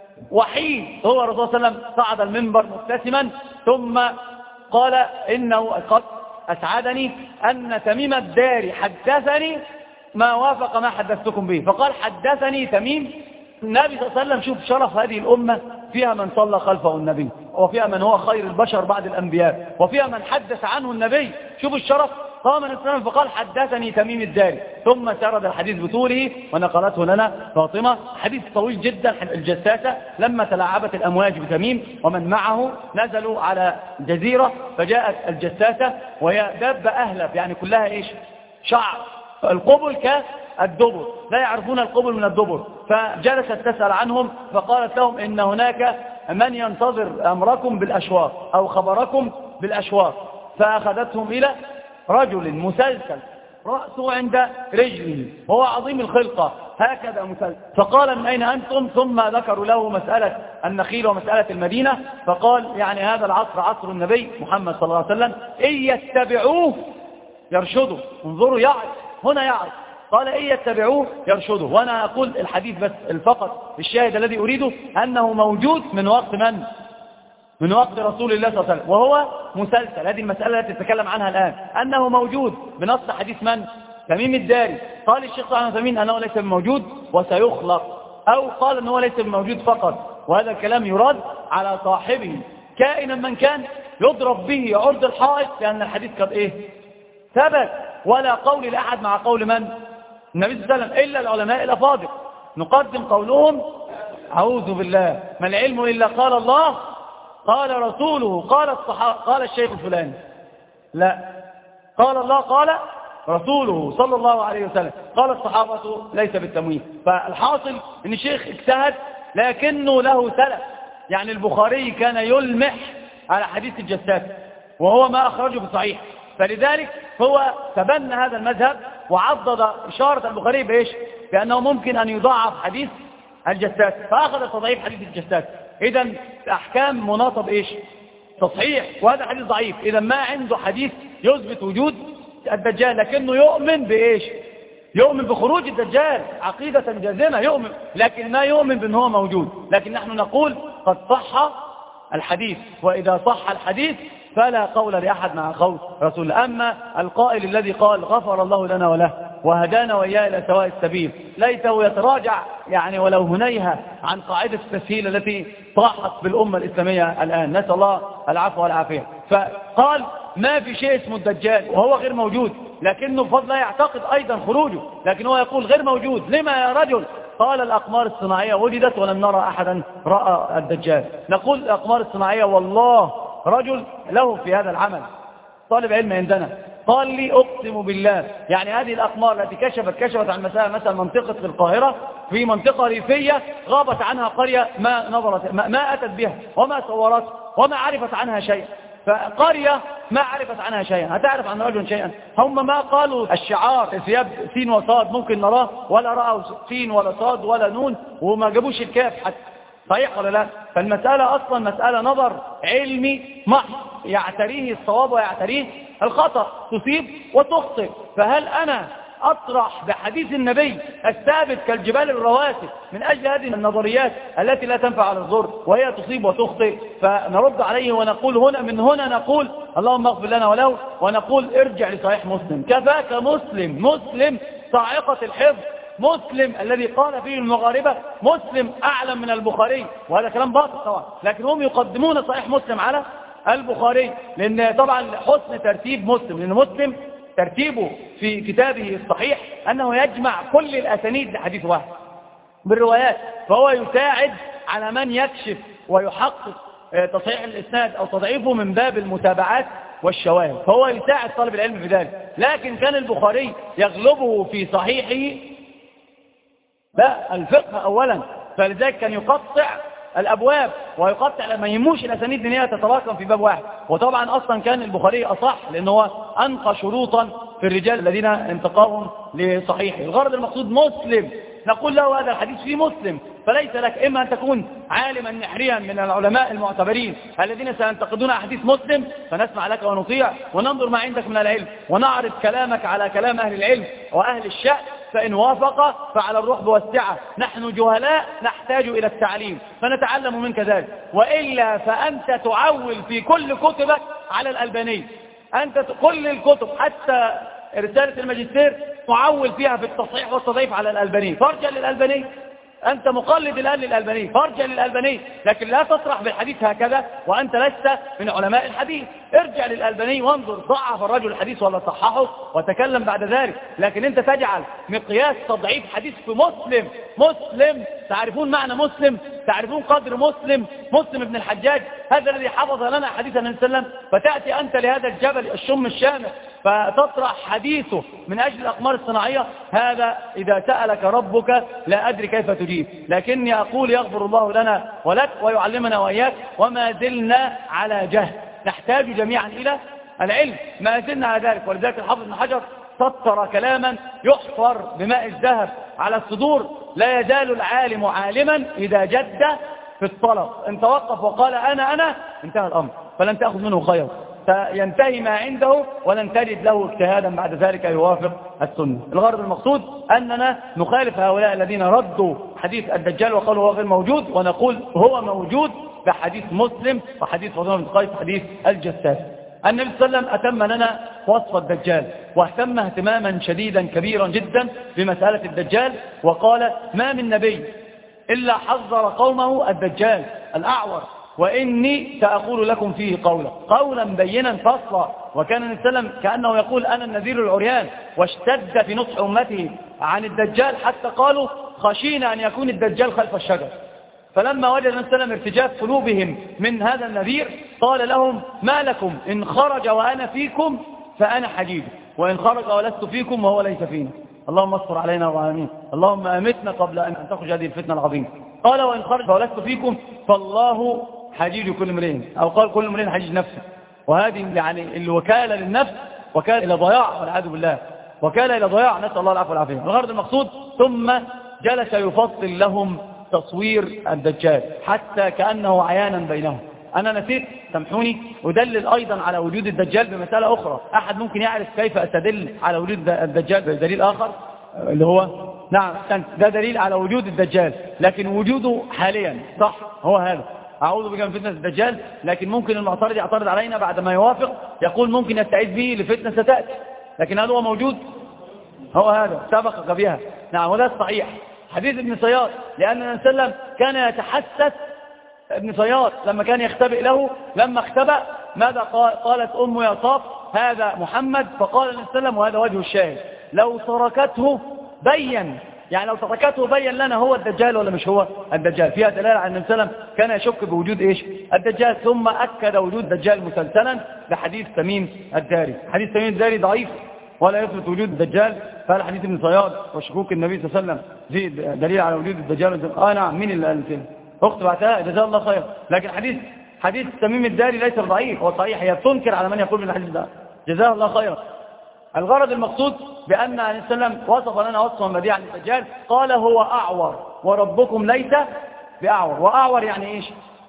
[SPEAKER 3] وحيد هو الرسول صلى الله عليه وسلم صعد المنبر مبتسما ثم قال إنه قد أسعدني أن تميم الداري حدثني ما وافق ما حدثتكم به، فقال حدثني تميم. النبي صلى الله عليه وسلم شوف شرف هذه الأمة، فيها من صلى خلفه النبي، وفيها من هو خير البشر بعد الأنبياء، وفيها من حدث عنه النبي، شوف الشرف. قام النبي صلى الله عليه وسلم فقال حدثني تميم الداري، ثم سرد الحديث بطوله ونقلته لنا فاطمة، حديث طويل جدا. الجساسة لما تلاعبت الأمواج بتميم ومن معه نزلوا على جزيرة، فجاءت الجساسة وهي دابة أهلب، يعني كلها إيش؟ شعر، القبل كالدبر، لا يعرفون القبل من الدبر، فجلست تسأل عنهم فقالت لهم إن هناك من ينتظر أمركم بالأشواق أو خبركم بالأشواق، فأخذتهم إلى رجل مسلسل رأسه عند رجله وهو عظيم الخلقة هكذا مسلسل، فقال من أين أنتم؟ ثم ذكروا له مسألة النخيل ومسألة المدينة، فقال يعني هذا العصر عصر النبي محمد صلى الله عليه وسلم، إن يتبعوه يرشدوا. انظروا يعرف هنا يعرف، قال إن يتبعوه يرشدوا. وأنا أقول الحديث بس فقط الشاهد الذي أريده أنه موجود من وقت من؟ من وقت رسول الله صلى الله عليه وسلم، وهو مسلسل. هذه المسألة التي تتكلم عنها الآن أنه موجود بنص حديث من؟ تميم الداري. قال الشيخ صالح بن عثيمين أنه ليس موجود وسيخلق، أو قال أنه ليس موجود فقط، وهذا الكلام يراد على صاحبه كائنا من كان، يضرب به عرض الحائط، لأن الحديث قد إيه؟ ثبت، ولا قول لأحد مع قول من؟ النبي صلى الله عليه وسلم، إلا العلماء الأفاضل نقدم قولهم أعوذ بالله، ما العلم إلا قال الله قال رسوله قال الصحابة قال الشيخ الفلاني. لا، قال الله قال رسوله صلى الله عليه وسلم قال الصحابة ليس بالتمويه. فالحاصل ان الشيخ اجتهد لكنه له سلف. يعني البخاري كان يلمح على حديث الجساس وهو ما أخرجه بصحيح، فلذلك هو تبنى هذا المذهب وعضد إشارة البخاري بإيش؟ بأنه ممكن أن يضاعف حديث الجساس، فأخذ تضعيف حديث الجساس. إذا الأحكام مناطة بإيش؟ تصحيح، وهذا حديث ضعيف. إذا ما عنده حديث يثبت وجود الدجال، لكنه يؤمن بإيش؟ يؤمن بخروج الدجال عقيدة جازمة، يؤمن، لكن ما يؤمن بأنه هو موجود. لكن نحن نقول قد صح الحديث، وإذا صح الحديث فلا قول لأحد مع قول رسول الله. أما القائل الذي قال غفر الله لنا وله وهدانا وإياه إلى سواء السبيل، ليته يتراجع يعني ولو هنيها عن قاعدة التسهيل التي طاحت بالأمة الإسلامية الآن، نسأل الله العفو والعافية. فقال ما في شيء اسمه الدجال وهو غير موجود، لكنه بفضل لا يعتقد أيضا خروجه، لكن هو يقول غير موجود. لما يا رجل؟ قال الأقمار الصناعية وجدت ولم نرى أحدا رأى الدجال. نقول الأقمار الصناعية والله رجل له في هذا العمل طالب علم عندنا قال لي أقسم بالله، يعني هذه الأقمار التي كشفت عن مثلا منطقة في القاهرة، في منطقة ريفية غابت عنها قرية ما نظرت ما أتت بها وما صورت وما عرفت عنها شيء. فقرية ما عرفت عنها شيئا، هتعرف عن رجل شيئا؟ هم ما قالوا الشعار ثياب سين وصاد ممكن نراه، ولا رأوا سين ولا صاد ولا نون، وما جابوش الكاف حتى. صحيح ولا لا؟ فالمسألة أصلا مسألة نظر علمي محض يعتريه الصواب ويعتريه الخطأ، تصيب وتخطئ. فهل أنا أطرح بحديث النبي الثابت كالجبال الرواسي من أجل هذه النظريات التي لا تنفع على الضر وهي تصيب وتخطئ؟ فنرد عليه ونقول من هنا نقول اللهم اغفر لنا وله، ونقول ارجع لصحيح مسلم. كفاك مسلم صاعقة الحفظ، مسلم الذي قال فيه المغاربة مسلم أعلم من البخاري، وهذا كلام باطل طبعا، لكن هم يقدمون صحيح مسلم على البخاري، لأن طبعا حسن ترتيب مسلم، لأن مسلم ترتيبه في كتابه الصحيح أنه يجمع كل الأسانيد لحديث واحد بالروايات، فهو يساعد على من يكشف ويحقق تصحيح الإسناد أو تضعيفه من باب المتابعات والشواهد، فهو يساعد طالب العلم في ذلك. لكن كان البخاري يغلبه في صحيحه لا الفقه أولا، فلذلك كان يقطع الأبواب ويقطع لما يهموش الأسانيد الدينية تتراكم في باب واحد. وطبعا أصلا كان البخاري أصح لأنه هو أنقى شروطا في الرجال الذين انتقاهم لصحيحه. الغرض المقصود مسلم، نقول له هذا الحديث فيه مسلم، فليس لك إما أن تكون عالما نحريا من العلماء المعتبرين الذين سينتقدون أحاديث مسلم فنسمع لك ونطيع وننظر ما عندك من العلم ونعرض كلامك على كلام أهل العلم وأهل الشأن، فإن وافق فعلى الرحب والسعة، نحن جهلاء نحتاج إلى التعليم فنتعلم منك ذلك، وإلا فأنت تعول في كل كتبك على الألباني. أنت كل الكتب حتى رسالة الماجستير معول فيها في التصحيح والتضعيف على الألباني، فارجع للألباني. أنت مقلد الآن للألباني، فارجع للألباني، لكن لا تصرح بالحديث هكذا وأنت لست من علماء الحديث. ارجع للألباني وانظر ضعف الرجل الحديث ولا صححه وتكلم بعد ذلك. لكن أنت تجعل مقياس تضعيف حديث في مسلم. تعرفون معنى مسلم؟ تعرفون قدر مسلم ابن الحجاج، هذا الذي حفظ لنا حديث النبي صلى الله عليه وسلم، فتأتي أنت لهذا الجبل الشم الشامخ فتطرح حديثه من أجل الأقمار الصناعية. هذا إذا سألك ربك لا أدري كيف تجيب، لكني أقول يغفر الله لنا ولك ويعلمنا وإياك، وما زلنا على جهل، نحتاج جميعا إلى العلم، ما زلنا على ذلك. ولذلك الحافظ ابن حجر سطر كلاما يحفر بماء الذهب على الصدور: لا يزال العالم عالما إذا جد في الطلب، إن توقف وقال أنا انتهى الأمر، فلن تأخذ منه خير، فينتهي ما عنده ولن تجد له اجتهادا بعد ذلك يوافق السنة. الغرض المقصود أننا نخالف هؤلاء الذين ردوا حديث الدجال وقالوا هو غير موجود، ونقول هو موجود بحديث مسلم وحديث فاطمة بنت قيس وحديث الجساس. النبي صلى الله عليه وسلم أتم لنا وصف الدجال، واهتم اهتماما شديدا كبيرا جدا بمسألة الدجال، وقال: ما من نبي إلا حذر قومه الدجال الأعور، وإني سأقول لكم فيه قولا بينا فصلا. وكان النبي صلى الله عليه وسلم كأنه يقول: أنا النذير العريان، واشتد في نصح أمته عن الدجال حتى قالوا: خشينا أن يكون الدجال خلف الشجر. فلما وجد النبي صلى الله عليه وسلم ارتجاف قلوبهم من هذا النذير قال لهم ما لكم إن خرج وأنا فيكم فأنا حجيج، وإن خرج ولست فيكم وهو ليس فينا. اللهم اصبر علينا وعلى اللهم أمتنا قبل أن تخرج هذه الفتنة العظيمة. قال وإن خرج ولست فيكم فالله حجيج كل امرئ، أو قال كل امرئ حجيج نفسه. وهذه يعني الوكالة للنفس وكالة إلى ضياع والعياذ بالله، وكالة إلى ضياع، نسأل الله العفو والعافية. الغرض المقصود ثم جلس يفصل لهم تصوير الدجال حتى كأنه عيانا بينهم. أنا نسيت سامحوني أدلل أيضا على وجود الدجال بمسألة أخرى. أحد ممكن يعرف كيف أستدل على وجود الدجال بدليل آخر اللي هو نعم ده دليل على وجود الدجال، لكن وجوده حاليا صح هو هذا. أعوذ بك من فتنة الدجال، لكن ممكن المعترض يعترض علينا بعد ما يوافق يقول ممكن يستعيذ به لفتنة ستأتي، لكن هل هو موجود؟ هو هذا سبق بها. نعم وده الصحيح حديث ابن صياد، لأن النبي صلى الله عليه وسلم كان يتحسس ابن صياد لما كان يختبئ له، لما اختبأ ماذا قالت أمه يا صاف هذا محمد، فقال النبي صلى الله عليه وسلم وهذا وجه الشاهد لو تركته بين، يعني لو تركته بين لنا هو الدجال ولا مش هو الدجال. فيها دلالة على النبي صلى الله عليه وسلم كان يشك بوجود ايش الدجال، ثم أكد وجود الدجال مسلسلا بحديث تميم الداري. حديث تميم الداري ضعيف ولا يثبت وجود الدجال، فهل حديث ابن صياد وشكوك النبي صلى الله عليه وسلم في دليل على وجود الدجال؟ نعم. مين اللي قال كده؟ اخت بعتها جزاها الله خير. لكن حديث تميم الداري ليس ضعيف، هو صحيح، هي تنكر على من يقول من الحديث ده، جزاها الله خيرا. الغرض المقصود بأن النبي صلى الله عليه وسلم وصف لنا وصفا بديعا عن الدجال، قال هو أعور وربكم ليس بأعور. وأعور يعني ايش؟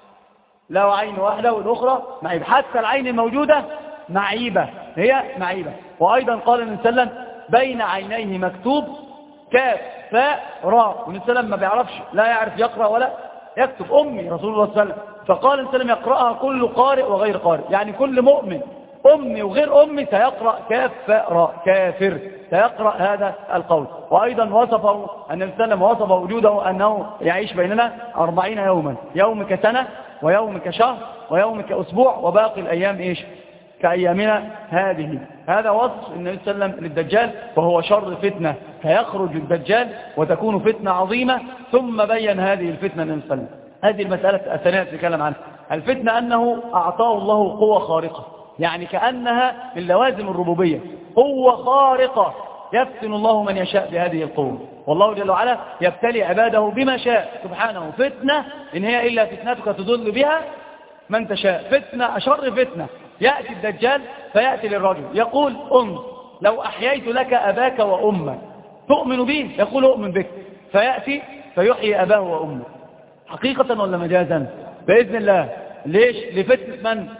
[SPEAKER 3] له عين واحدة والأخرى معيبة، حتى العين الموجودة معيبة، هي معيبة. وأيضا قال النبي صلى الله عليه وسلم بين عينيه مكتوب كاف فاء راء، والنبي صلى الله عليه وسلم ما بيعرفش لا يعرف يقرأ ولا يكتب، أمي رسول الله صلى الله عليه وسلم. فقال النبي صلى الله عليه وسلم يقرأها كل قارئ وغير قارئ، يعني كل مؤمن أمي وغير أمي سيقرأ كاف فاء راء، كافر سيقرأ هذا القول. وأيضا وصفه النبي صلى الله عليه وسلم وصف وجوده أنه يعيش بيننا 40 يوما، يوم كسنة ويوم كشهر ويوم كأسبوع وباقي الأيام إيش كأيامنا هذه. هذا وصف النبي صلى الله عليه وسلم للدجال، وهو شر فتنة، فيخرج الدجال وتكون فتنة عظيمة. ثم بين هذه الفتنة النبي صلى الله عليه وسلم. هذه المسألة الثانية تتكلم عنها. الفتنة أنه أعطاه الله قوة خارقة، يعني كأنها من لوازم الربوبية، قوة خارقة يفتن الله من يشاء بهذه القوة، والله جل وعلا يبتلي عباده بما شاء سبحانه. فتنة إن هي إلا فتنتك تضل بها من تشاء. فتنة أشر فتنة، يأتي الدجال فيأتي للرجل يقول لو أحييت لك أباك وأمك تؤمن به؟ يقول أؤمن بك، فيأتي فيحيي أباه وأمه. حقيقة ولا مجازا؟ بإذن الله. ليش؟ لفتنة من؟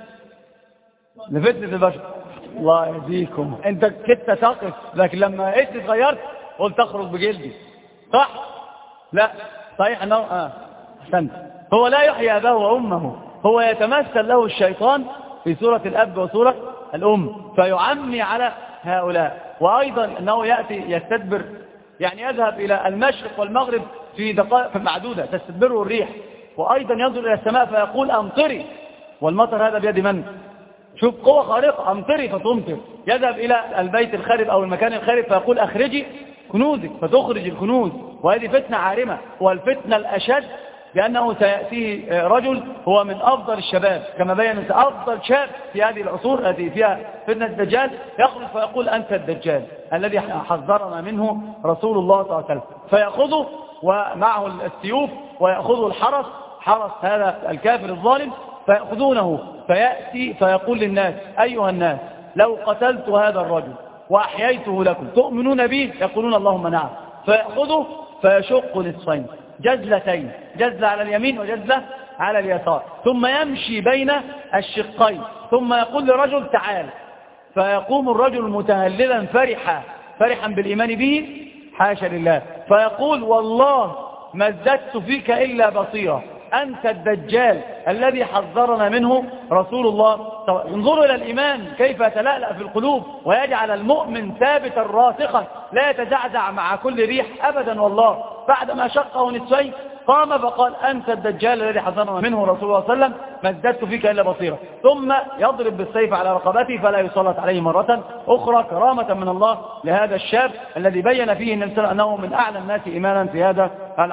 [SPEAKER 3] لفتنة البشر. الله يهديكم، انت كنت تقف، لكن لما انت اتغيرت قلت تخرج بجلدي، صح؟ لا صحيح انه احسنت. هو لا يحيي أباه وأمه، هو يتمثل له الشيطان في سورة الأب وسورة الأم فيعمي على هؤلاء. وأيضا أنه يأتي يستدبر، يعني يذهب إلى المشرق والمغرب في دقائق معدودة تستدبره الريح، وأيضا ينظر إلى السماء فيقول أمطري، والمطر هذا بيد من؟ شوف قوة خارقة، أمطري فتمطر. يذهب إلى البيت الخارب أو المكان الخارب فيقول أخرجي كنوزك فتخرج الكنوز. وهذه فتنة عارمة. والفتنة الأشد بأنه سيأتيه رجل هو من أفضل الشباب، كما بين أفضل شاب في هذه العصور التي فيها فتنة الدجال، يخرج فيقول أنت الدجال الذي حذرنا منه رسول الله صلى الله عليه وسلم، فيأخذه ومعه السيوف ويأخذه الحرس، حرس هذا الكافر الظالم، فيأخذونه فيأتي فيقول للناس أيها الناس لو قتلت هذا الرجل وأحييته لكم تؤمنون به؟ يقولون اللهم نعم. فيأخذه فيشق نصفين، جزلتين، جزلة على اليمين وجزلة على اليسار، ثم يمشي بين الشقين، ثم يقول لرجل تعال، فيقوم الرجل متهللا فرحا بالإيمان به، حاشا لله، فيقول والله ما ازددت فيك إلا بصيرة، أنت الدجال الذي حذرنا منه رسول الله. انظروا إلى الإيمان كيف يتلألأ في القلوب ويجعل المؤمن ثابتا راسخا لا يتزعزع مع كل ريح أبدا. والله بعدما شقه نصفين قام فقال أنت الدجال الذي حذرنا منه رسول الله صلى الله عليه وسلم، ما ازددت فيك إلا بصيرة، ثم يضرب بالسيف على رقبته فلا يسلط عليه مرة أخرى، كرامة من الله لهذا الشاب الذي بين فيه النبي صلى الله عليه وسلم أنه من أعلى الناس إيمانا في هذا العصر.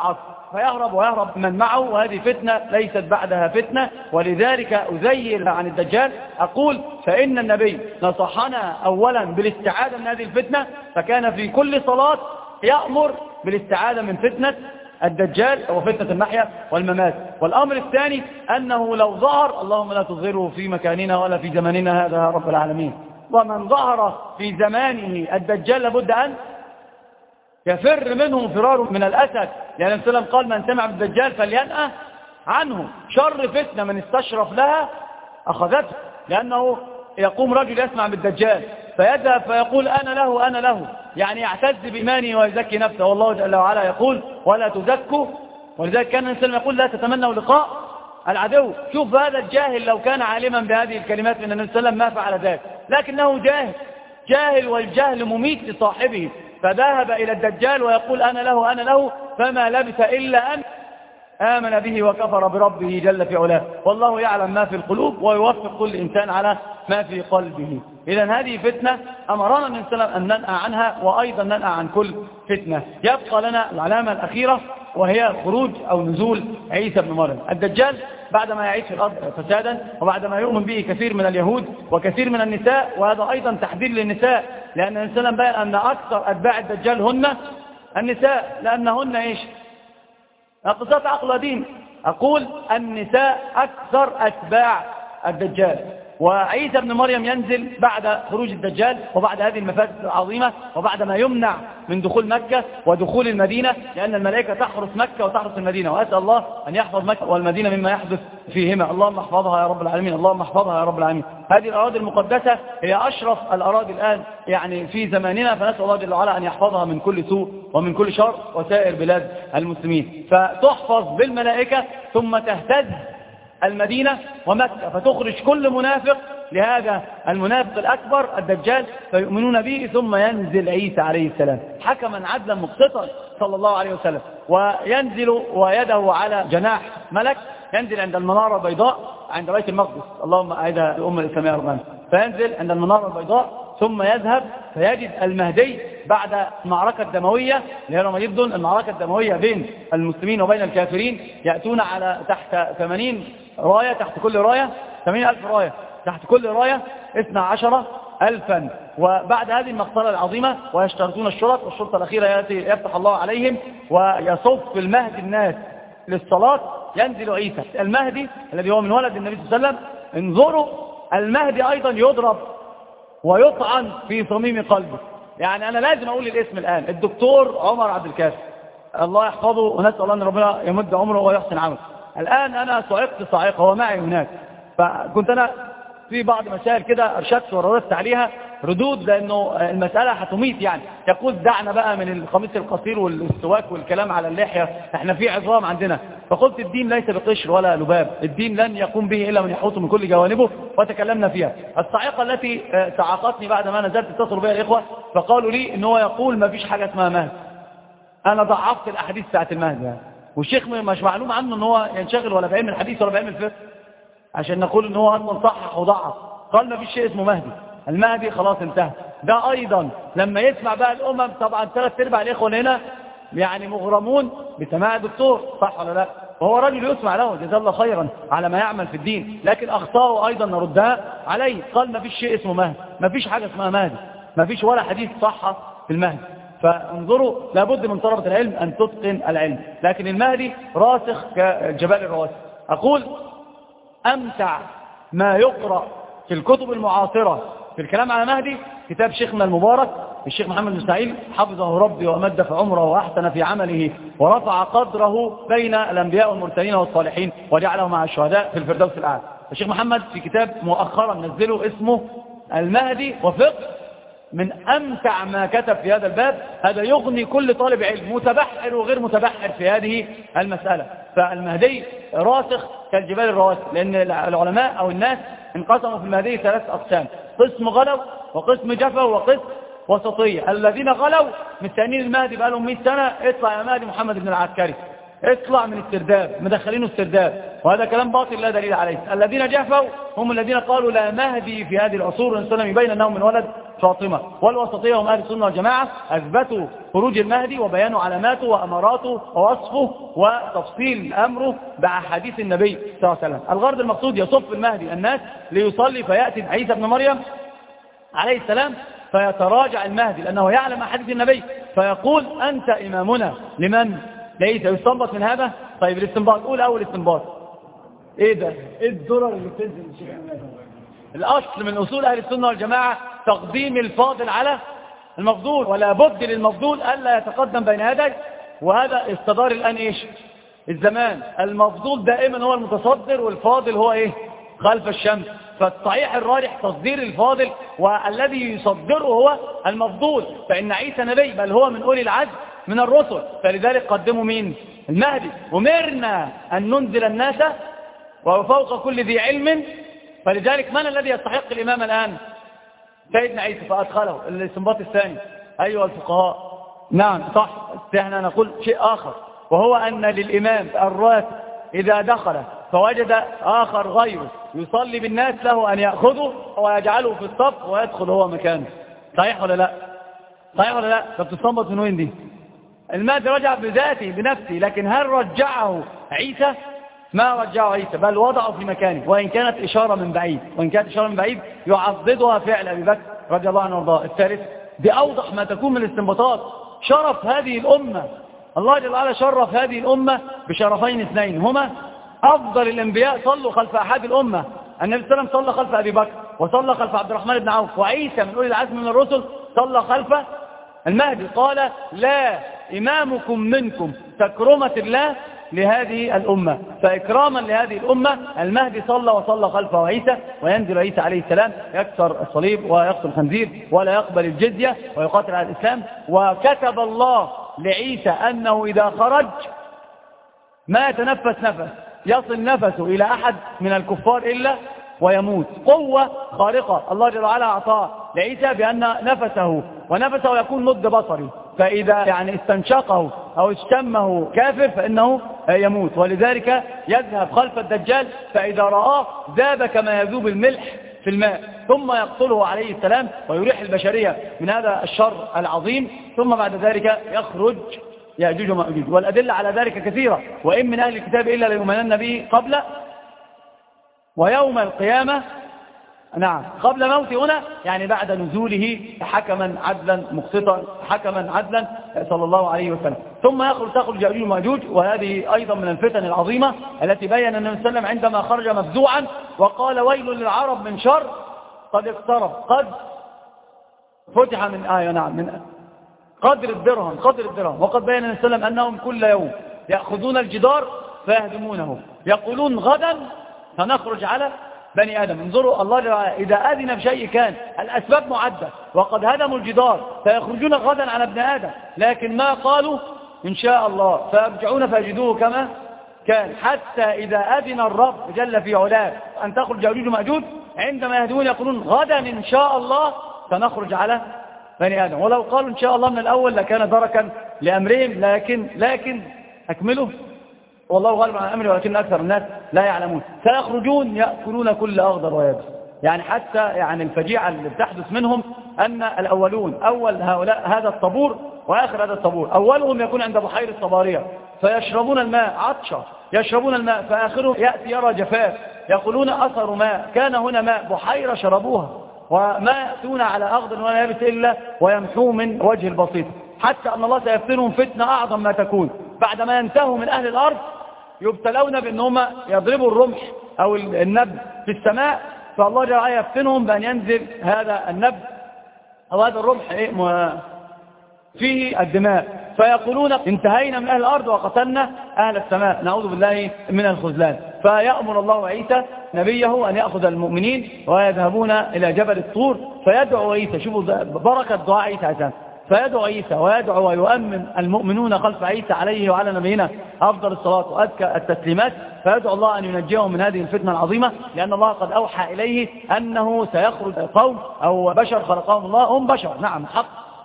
[SPEAKER 3] فيهرب ويهرب من معه، وهذه فتنة ليست بعدها فتنة. ولذلك أزيل عن الدجال أقول فإن النبي نصحنا أولا بالاستعاذة من هذه الفتنة، فكان في كل صلاة يأمر بالاستعاذة من فتنة الدجال وفتنة المحيا والممات. والأمر الثاني أنه لو ظهر، اللهم لا تظهره في مكاننا ولا في زماننا هذا يا رب العالمين، ومن ظهر في زمانه الدجال لابد أن يفر منه فراره من الأسد، لأن النبي صلى الله عليه وسلم قال من سمع بالدجال فلينأه عنه. شر فتنة من استشرف لها أخذته، لأنه يقوم رجل يسمع بالدجال فيذهب فيقول أنا له أنا له، يعني يعتز بإيمانه ويزكي نفسه، والله جل وعلا يقول ولا تزكوا. ولذلك كان النبي يقول لا تتمنوا لقاء العدو. شوف هذا الجاهل لو كان عالما بهذه الكلمات من النبي صلى الله عليه وسلم ما فعل ذلك، لكنه جاهل والجهل مميت لصاحبه، فذهب إلى الدجال ويقول أنا له أنا له، فما لبث إلا أن آمن به وكفر بربه جل في علاه. والله يعلم ما في القلوب ويوفق كل إنسان على ما في قلبه. إذن هذه فتنة أمرنا النبي صلى الله عليه وسلم أن ننأى عنها، وأيضا ننأى عن كل فتنة. يبقى لنا العلامة الأخيرة وهي خروج أو نزول عيسى بن مريم. الدجال بعدما يعيش في الأرض فسادا، وبعدما يؤمن به كثير من اليهود وكثير من النساء، وهذا أيضا تحذير للنساء، لأن النبي صلى الله عليه وسلم بين أن أكثر أتباع الدجال هن النساء، لأنهن إيش؟ اقتصاد عقل ودين. أقول النساء أكثر أتباع الدجال. وعيسى بن مريم ينزل بعد خروج الدجال وبعد هذه المفاسد العظيمة، وبعد ما يمنع من دخول مكة ودخول المدينة، لأن الملائكة تحرس مكة وتحرس المدينة، وأسأل الله أن يحفظ مكة والمدينة مما يحدث فيهما. اللهم احفظها يا رب العالمين، اللهم احفظها يا رب العالمين. هذه الأراضي المقدسة هي أشرف الأراضي الآن يعني في زماننا، فنسأل الله جل وعلا أن يحفظها من كل سوء ومن كل شر وسائر بلاد المسلمين. فتحفظ بالملائكة ثم تهتز المدينة ومكة، فتخرج كل منافق لهذا المنافق الأكبر الدجال فيؤمنون به، ثم ينزل عيسى عليه السلام حكما عدلا مقسطا صلى الله عليه وسلم، وينزل ويده على جناح ملك، ينزل عند المنارة البيضاء عند بيت المقدس، اللهم أعيدها لأمة الإسلامية ربنا، فينزل عند المنارة البيضاء ثم يذهب فيجد المهدي بعد معركة دموية، لأنهم يجدون المعركة الدموية بين المسلمين وبين الكافرين، يأتون على تحت 80 راية، تحت كل راية 80,000 راية، تحت كل راية 12,000. وبعد هذه المقتلة العظيمة ويشترطون الشرط، والشرطة الأخيرة يفتح الله عليهم ويصف المهدي الناس للصلاة، ينزل عيسى المهدي الذي هو من ولد النبي صلى الله عليه وسلم. انظروا المهدي أيضا يضرب ويطعن في صميم قلبه. يعني أنا لازم أقول الاسم الآن، الدكتور عمر عبد الكافي الله يحفظه، ونسأل الله أن ربنا يمد عمره ويحسن عمله. الآن أنا صعقت صاعقة ومعي هناك، فكنت أنا في بعض مسائل كده أرشدت وردت عليها ردود، لأنه المسألة هتميت. يعني يقول دعنا بقى من القميص القصير والسواك والكلام على اللحية، احنا في عظام عندنا. فقلت الدين ليس بقشر ولا لباب، الدين لن يقوم به إلا من يحوط من كل جوانبه، وتكلمنا فيها. الصاعقة التي تعاقتني بعد ما نزلت اتصلوا بها الإخوة فقالوا لي إن هو يقول ما فيش حاجة اسمها مهد. أنا ضعفت الأحاديث بتاعت المهد يعني. والشيخ مش معلوم عنه إن هو ينشغل ولا بعلم الحديث ولا بعلم الفقه عشان نقول إن هو أصلا صحح وضعف. قال ما فيش شيء اسمه مهدي، المهدي خلاص انتهى. ده أيضا لما يسمع بقى الأمم، طبعا 3/4 الإخوة هنا يعني مغرمون بسماع الدكتور، صح ولا لا؟ وهو رجل يسمع له جزاه الله خيرا على ما يعمل في الدين، لكن أخطاءه أيضا نردها عليه. قال ما فيش شيء اسمه مهدي، ما فيش حاجة اسمها مهدي، ما فيش ولا حديث صح في المهدي. فانظروا لابد من طلبة العلم أن تتقن العلم، لكن المهدي راسخ كالجبال الرواسي. أقول أمتع ما يقرأ في الكتب المعاصرة في الكلام على مهدي كتاب شيخنا المبارك الشيخ محمد بن إسماعيل حفظه ربي وأمد في عمره وأحسن في عمله ورفع قدره بين الأنبياء والمرسلين والصالحين وجعله مع الشهداء في الفردوس الأعلى. الشيخ محمد في كتاب مؤخرا نزله اسمه المهدي وفقه، من أمتع ما كتب في هذا الباب. هذا يغني كل طالب علم متبحر وغير متبحر في هذه المسألة. فالمهدي راسخ كالجبال الرواسي، لأن العلماء أو الناس انقسموا في المهدي 3 أقسام: قسم غلو وقسم جفا وقسم وسطية. الذين غلوا مستنين المهدي بقى لهم 100 سنة، اطلع يا مهدي محمد بن العسكري، اطلع من السرداب، مدخلينه السرداب، وهذا كلام باطل لا دليل عليه. الذين جفوا هم الذين قالوا لا مهدي في هذه العصور، والنبي يبين أنهم من ولد فاطمة. والوسطية هم أهل السنة والجماعة، أثبتوا خروج المهدي وبيانوا علاماته وأماراته ووصفه وتفصيل أمره بأحاديث النبي صلى الله عليه وسلم. الغرض المقصود يصف المهدي الناس ليصلي، فيأتي عيسى بن مريم عليه السلام فيتراجع المهدي لأنه يعلم أحاديث النبي فيقول أنت إمامنا. لمن؟ ليس يستنبط من هذا. طيب الاستنباط، قول أول استنباط. إيه ده؟ إيه الدرر اللي بتنزل الشيخ؟ الأصل من أصول أهل السنة والجماعة تقديم الفاضل على المفضول، ولا بد للمفضول ألا يتقدم بين يديه. وهذا استدار الآن إيش؟ الزمان. المفضول دائما هو المتصدر والفاضل هو إيه؟ خلف الشمس. فالصحيح الراجح تصدير الفاضل، والذي يصدره هو المفضول. فإن عيسى نبي، بل هو من أولي العزم من الرسل، فلذلك قدموا مين؟ المهدي. أمرنا أن ننزل الناس وفوق كل ذي علم، فلذلك من الذي يستحق الإمام الآن؟ سيدنا عيسى، فأدخله. الاستنباط الثاني أيها الفقهاء، نعم صح، احنا نقول شيء آخر، وهو أن للإمام الراتب إذا دخل فوجد آخر غيره يصلي بالناس له أن يأخذه ويجعله في الصف ويدخل هو مكانه. صحيح ولا لا؟ صحيح ولا لا؟ طب تستنبط من وين دي؟ المهدي رجع بذاته بنفسه، لكن هل رجعه عيسى؟ ما رجعه عيسى، بل وضعه في مكانه، وإن كانت إشارة من بعيد، وإن كانت إشارة من بعيد يعضدها فعل أبي بكر رضي الله عنه وارضاه. الثالث بأوضح ما تكون من الاستنباطات شرف هذه الأمة. الله جل وعلا شرف هذه الأمة بشرفين اثنين، هما أفضل الأنبياء صلوا خلف أحد الأمة. النبي صلى الله عليه وسلم صلى خلف أبي بكر، وصلى خلف عبد الرحمن بن عوف، وعيسى من أولي العزم من الرسل صلى خلف المهدي. قال لا إمامكم منكم تكرمة الله لهذه الأمة، فإكراما لهذه الأمة المهدي صلى وصلى خلفه عيسى، وينزل عيسى عليه السلام يكسر الصليب ويقتل الخنزير ولا يقبل الجزية ويقاتل على الإسلام. وكتب الله لعيسى أنه إذا خرج ما يتنفس نفس يصل نفسه إلى أحد من الكفار إلا ويموت. قوة خارقة الله جل وعلا أعطاه لعيسى بأن ونفسه يكون مد بصري، فإذا يعني استنشقه أو اشتمه كافر فإنه يموت. ولذلك يذهب خلف الدجال، فإذا رآه ذاب كما يذوب الملح في الماء، ثم يقتله عليه السلام ويريح البشرية من هذا الشر العظيم. ثم بعد ذلك يخرج يأجوج ومأجوج، والأدلة على ذلك كثيرة. وإن من أهل الكتاب إلا ليؤمنن به قبل ويوم القيامة، نعم قبل موته هنا يعني بعد نزوله حكما عدلا مقسطا حكما عدلا صلى الله عليه وسلم. ثم تخرج يأجوج ومأجوج، وهذه أيضا من الفتن العظيمة التي بين النبي صلى الله عليه وسلم عندما خرج مفزوعا وقال ويل للعرب من شر قد اقترب، قد فتح من نعم من قدر الدرهم. وقد بين النبي صلى الله عليه وسلم أنهم كل يوم يأخذون الجدار فيهدمونه، يقولون غدا سنخرج على بني آدم. انظروا الله إذا أذن بشيء كان الأسباب معدة، وقد هدموا الجدار فيخرجون غدا على ابن آدم، لكن ما قالوا إن شاء الله، فيرجعون فيجدوه كما كان. حتى إذا أذن الرب جل في علاه أن تخرج يأجوج ومأجوج، عندما يهدمون يقولون غدا إن شاء الله سنخرج على بني آدم. ولو قالوا إن شاء الله من الأول لكان دركا لأمرهم، لكن أكملوا والله غالب على أمره ولكن أكثر الناس لا يعلمون. سيخرجون يأكلون كل أخضر ويابس. يعني حتى يعني الفجيعة اللي بتحدث منهم أن الأولون أول هؤلاء هذا الطابور وآخر هذا الطابور، أولهم يكون عند بحيرة صبارية فيشربون الماء عطشا، يشربون الماء، فآخرهم يأتي يرى جفاف يقولون أثر ماء، كان هنا ماء بحيرة شربوها، وما يأتون على أخضر ولا يابس إلا ويمحوا من وجه البسيط. حتى أن الله سيفتنهم فتنة أعظم ما تكون بعدما ينتهوا من أهل الأرض، يبتلون بأنهم يضربوا الرمح أو النبل في السماء، فالله جل وعلا يفتنهم بأن ينزل هذا النبل أو هذا الرمح فيه الدماء، فيقولون انتهينا من أهل الأرض وقتلنا أهل السماء، نعوذ بالله من الخذلان. فيأمر الله عيسى نبيه أن يأخذ المؤمنين ويذهبون إلى جبل الطور فيدعو عيسى. شوفوا بركة دعاء عيسى عشان فيدعو عيسى ويدعو ويؤمن المؤمنون خلف عيسى عليه وعلى نبينا أفضل الصلاة وأزكى التسليمات، فيدعو الله أن ينجيهم من هذه الفتنة العظيمة، لأن الله قد أوحى إليه أنه سيخرج قوم أو بشر خلقهم الله هم بشر نعم حق،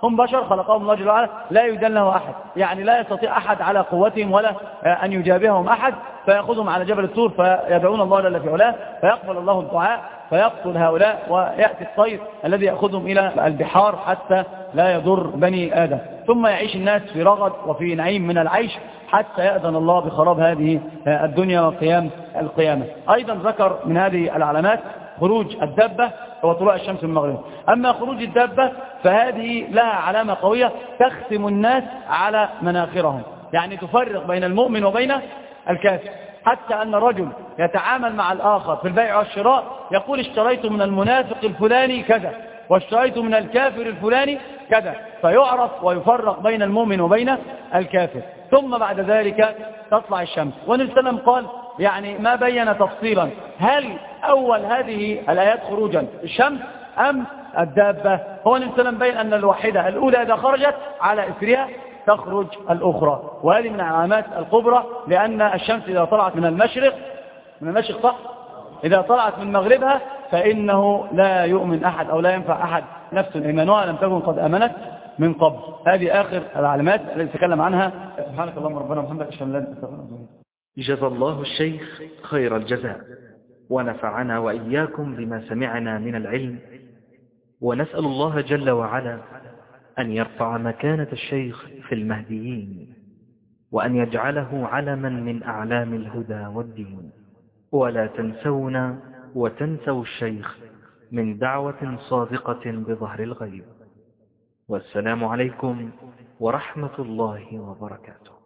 [SPEAKER 3] هم بشر خلقهم الله جل وعلا، لا يدل له أحد، يعني لا يستطيع أحد على قوتهم ولا أن يجابههم أحد، فيأخذهم على جبل الطور فيدعون الله جل في علاه، فيقبل الله الدعاء فيقتل هؤلاء، ويأتي الطير الذي يأخذهم إلى البحار حتى لا يضر بني آدم، ثم يعيش الناس في رغد وفي نعيم من العيش حتى يأذن الله بخراب هذه الدنيا وقيام القيامة. أيضا ذكر من هذه العلامات خروج الدابة وطلوع الشمس من المغرب. أما خروج الدابة فهذه لها علامة قوية تختم الناس على مناخرهم، يعني تفرق بين المؤمن وبين الكافر، حتى أن رجل يتعامل مع الآخر في البيع والشراء يقول اشتريت من المنافق الفلاني كذا واشتريت من الكافر الفلاني كذا، فيعرف ويفرق بين المؤمن وبين الكافر. ثم بعد ذلك تطلع الشمس. والنبي صلى الله عليه وسلم قال يعني ما بين تفصيلا هل أول هذه الآيات خروجا الشمس أم الدابة. هو النبي صلى الله عليه وسلم بين أن الواحدة الأولى إذا خرجت على إثرها تخرج الأخرى، وهذه من العلامات الكبرى، لأن الشمس إذا طلعت من المشرق صح، إذا طلعت من مغربها فإنه لا يؤمن أحد أو لا ينفع أحد نفس إيمانها لم تكن قد أمنت من قبل. هذه آخر العلامات التي تكلم عنها. سبحانك اللهم ربنا وبحمدك أشهد أن لا إله إلا أنت.
[SPEAKER 4] جزا الله الشيخ خير الجزاء، ونفعنا وإياكم بما سمعنا من العلم، ونسأل الله جل وعلا أن يرفع مكانة الشيخ في المهديين، وأن يجعله علما من أعلام الهدى والدين. ولا تنسونا وتنسوا الشيخ من دعوة صادقة بظهر الغيب. والسلام عليكم ورحمة الله وبركاته.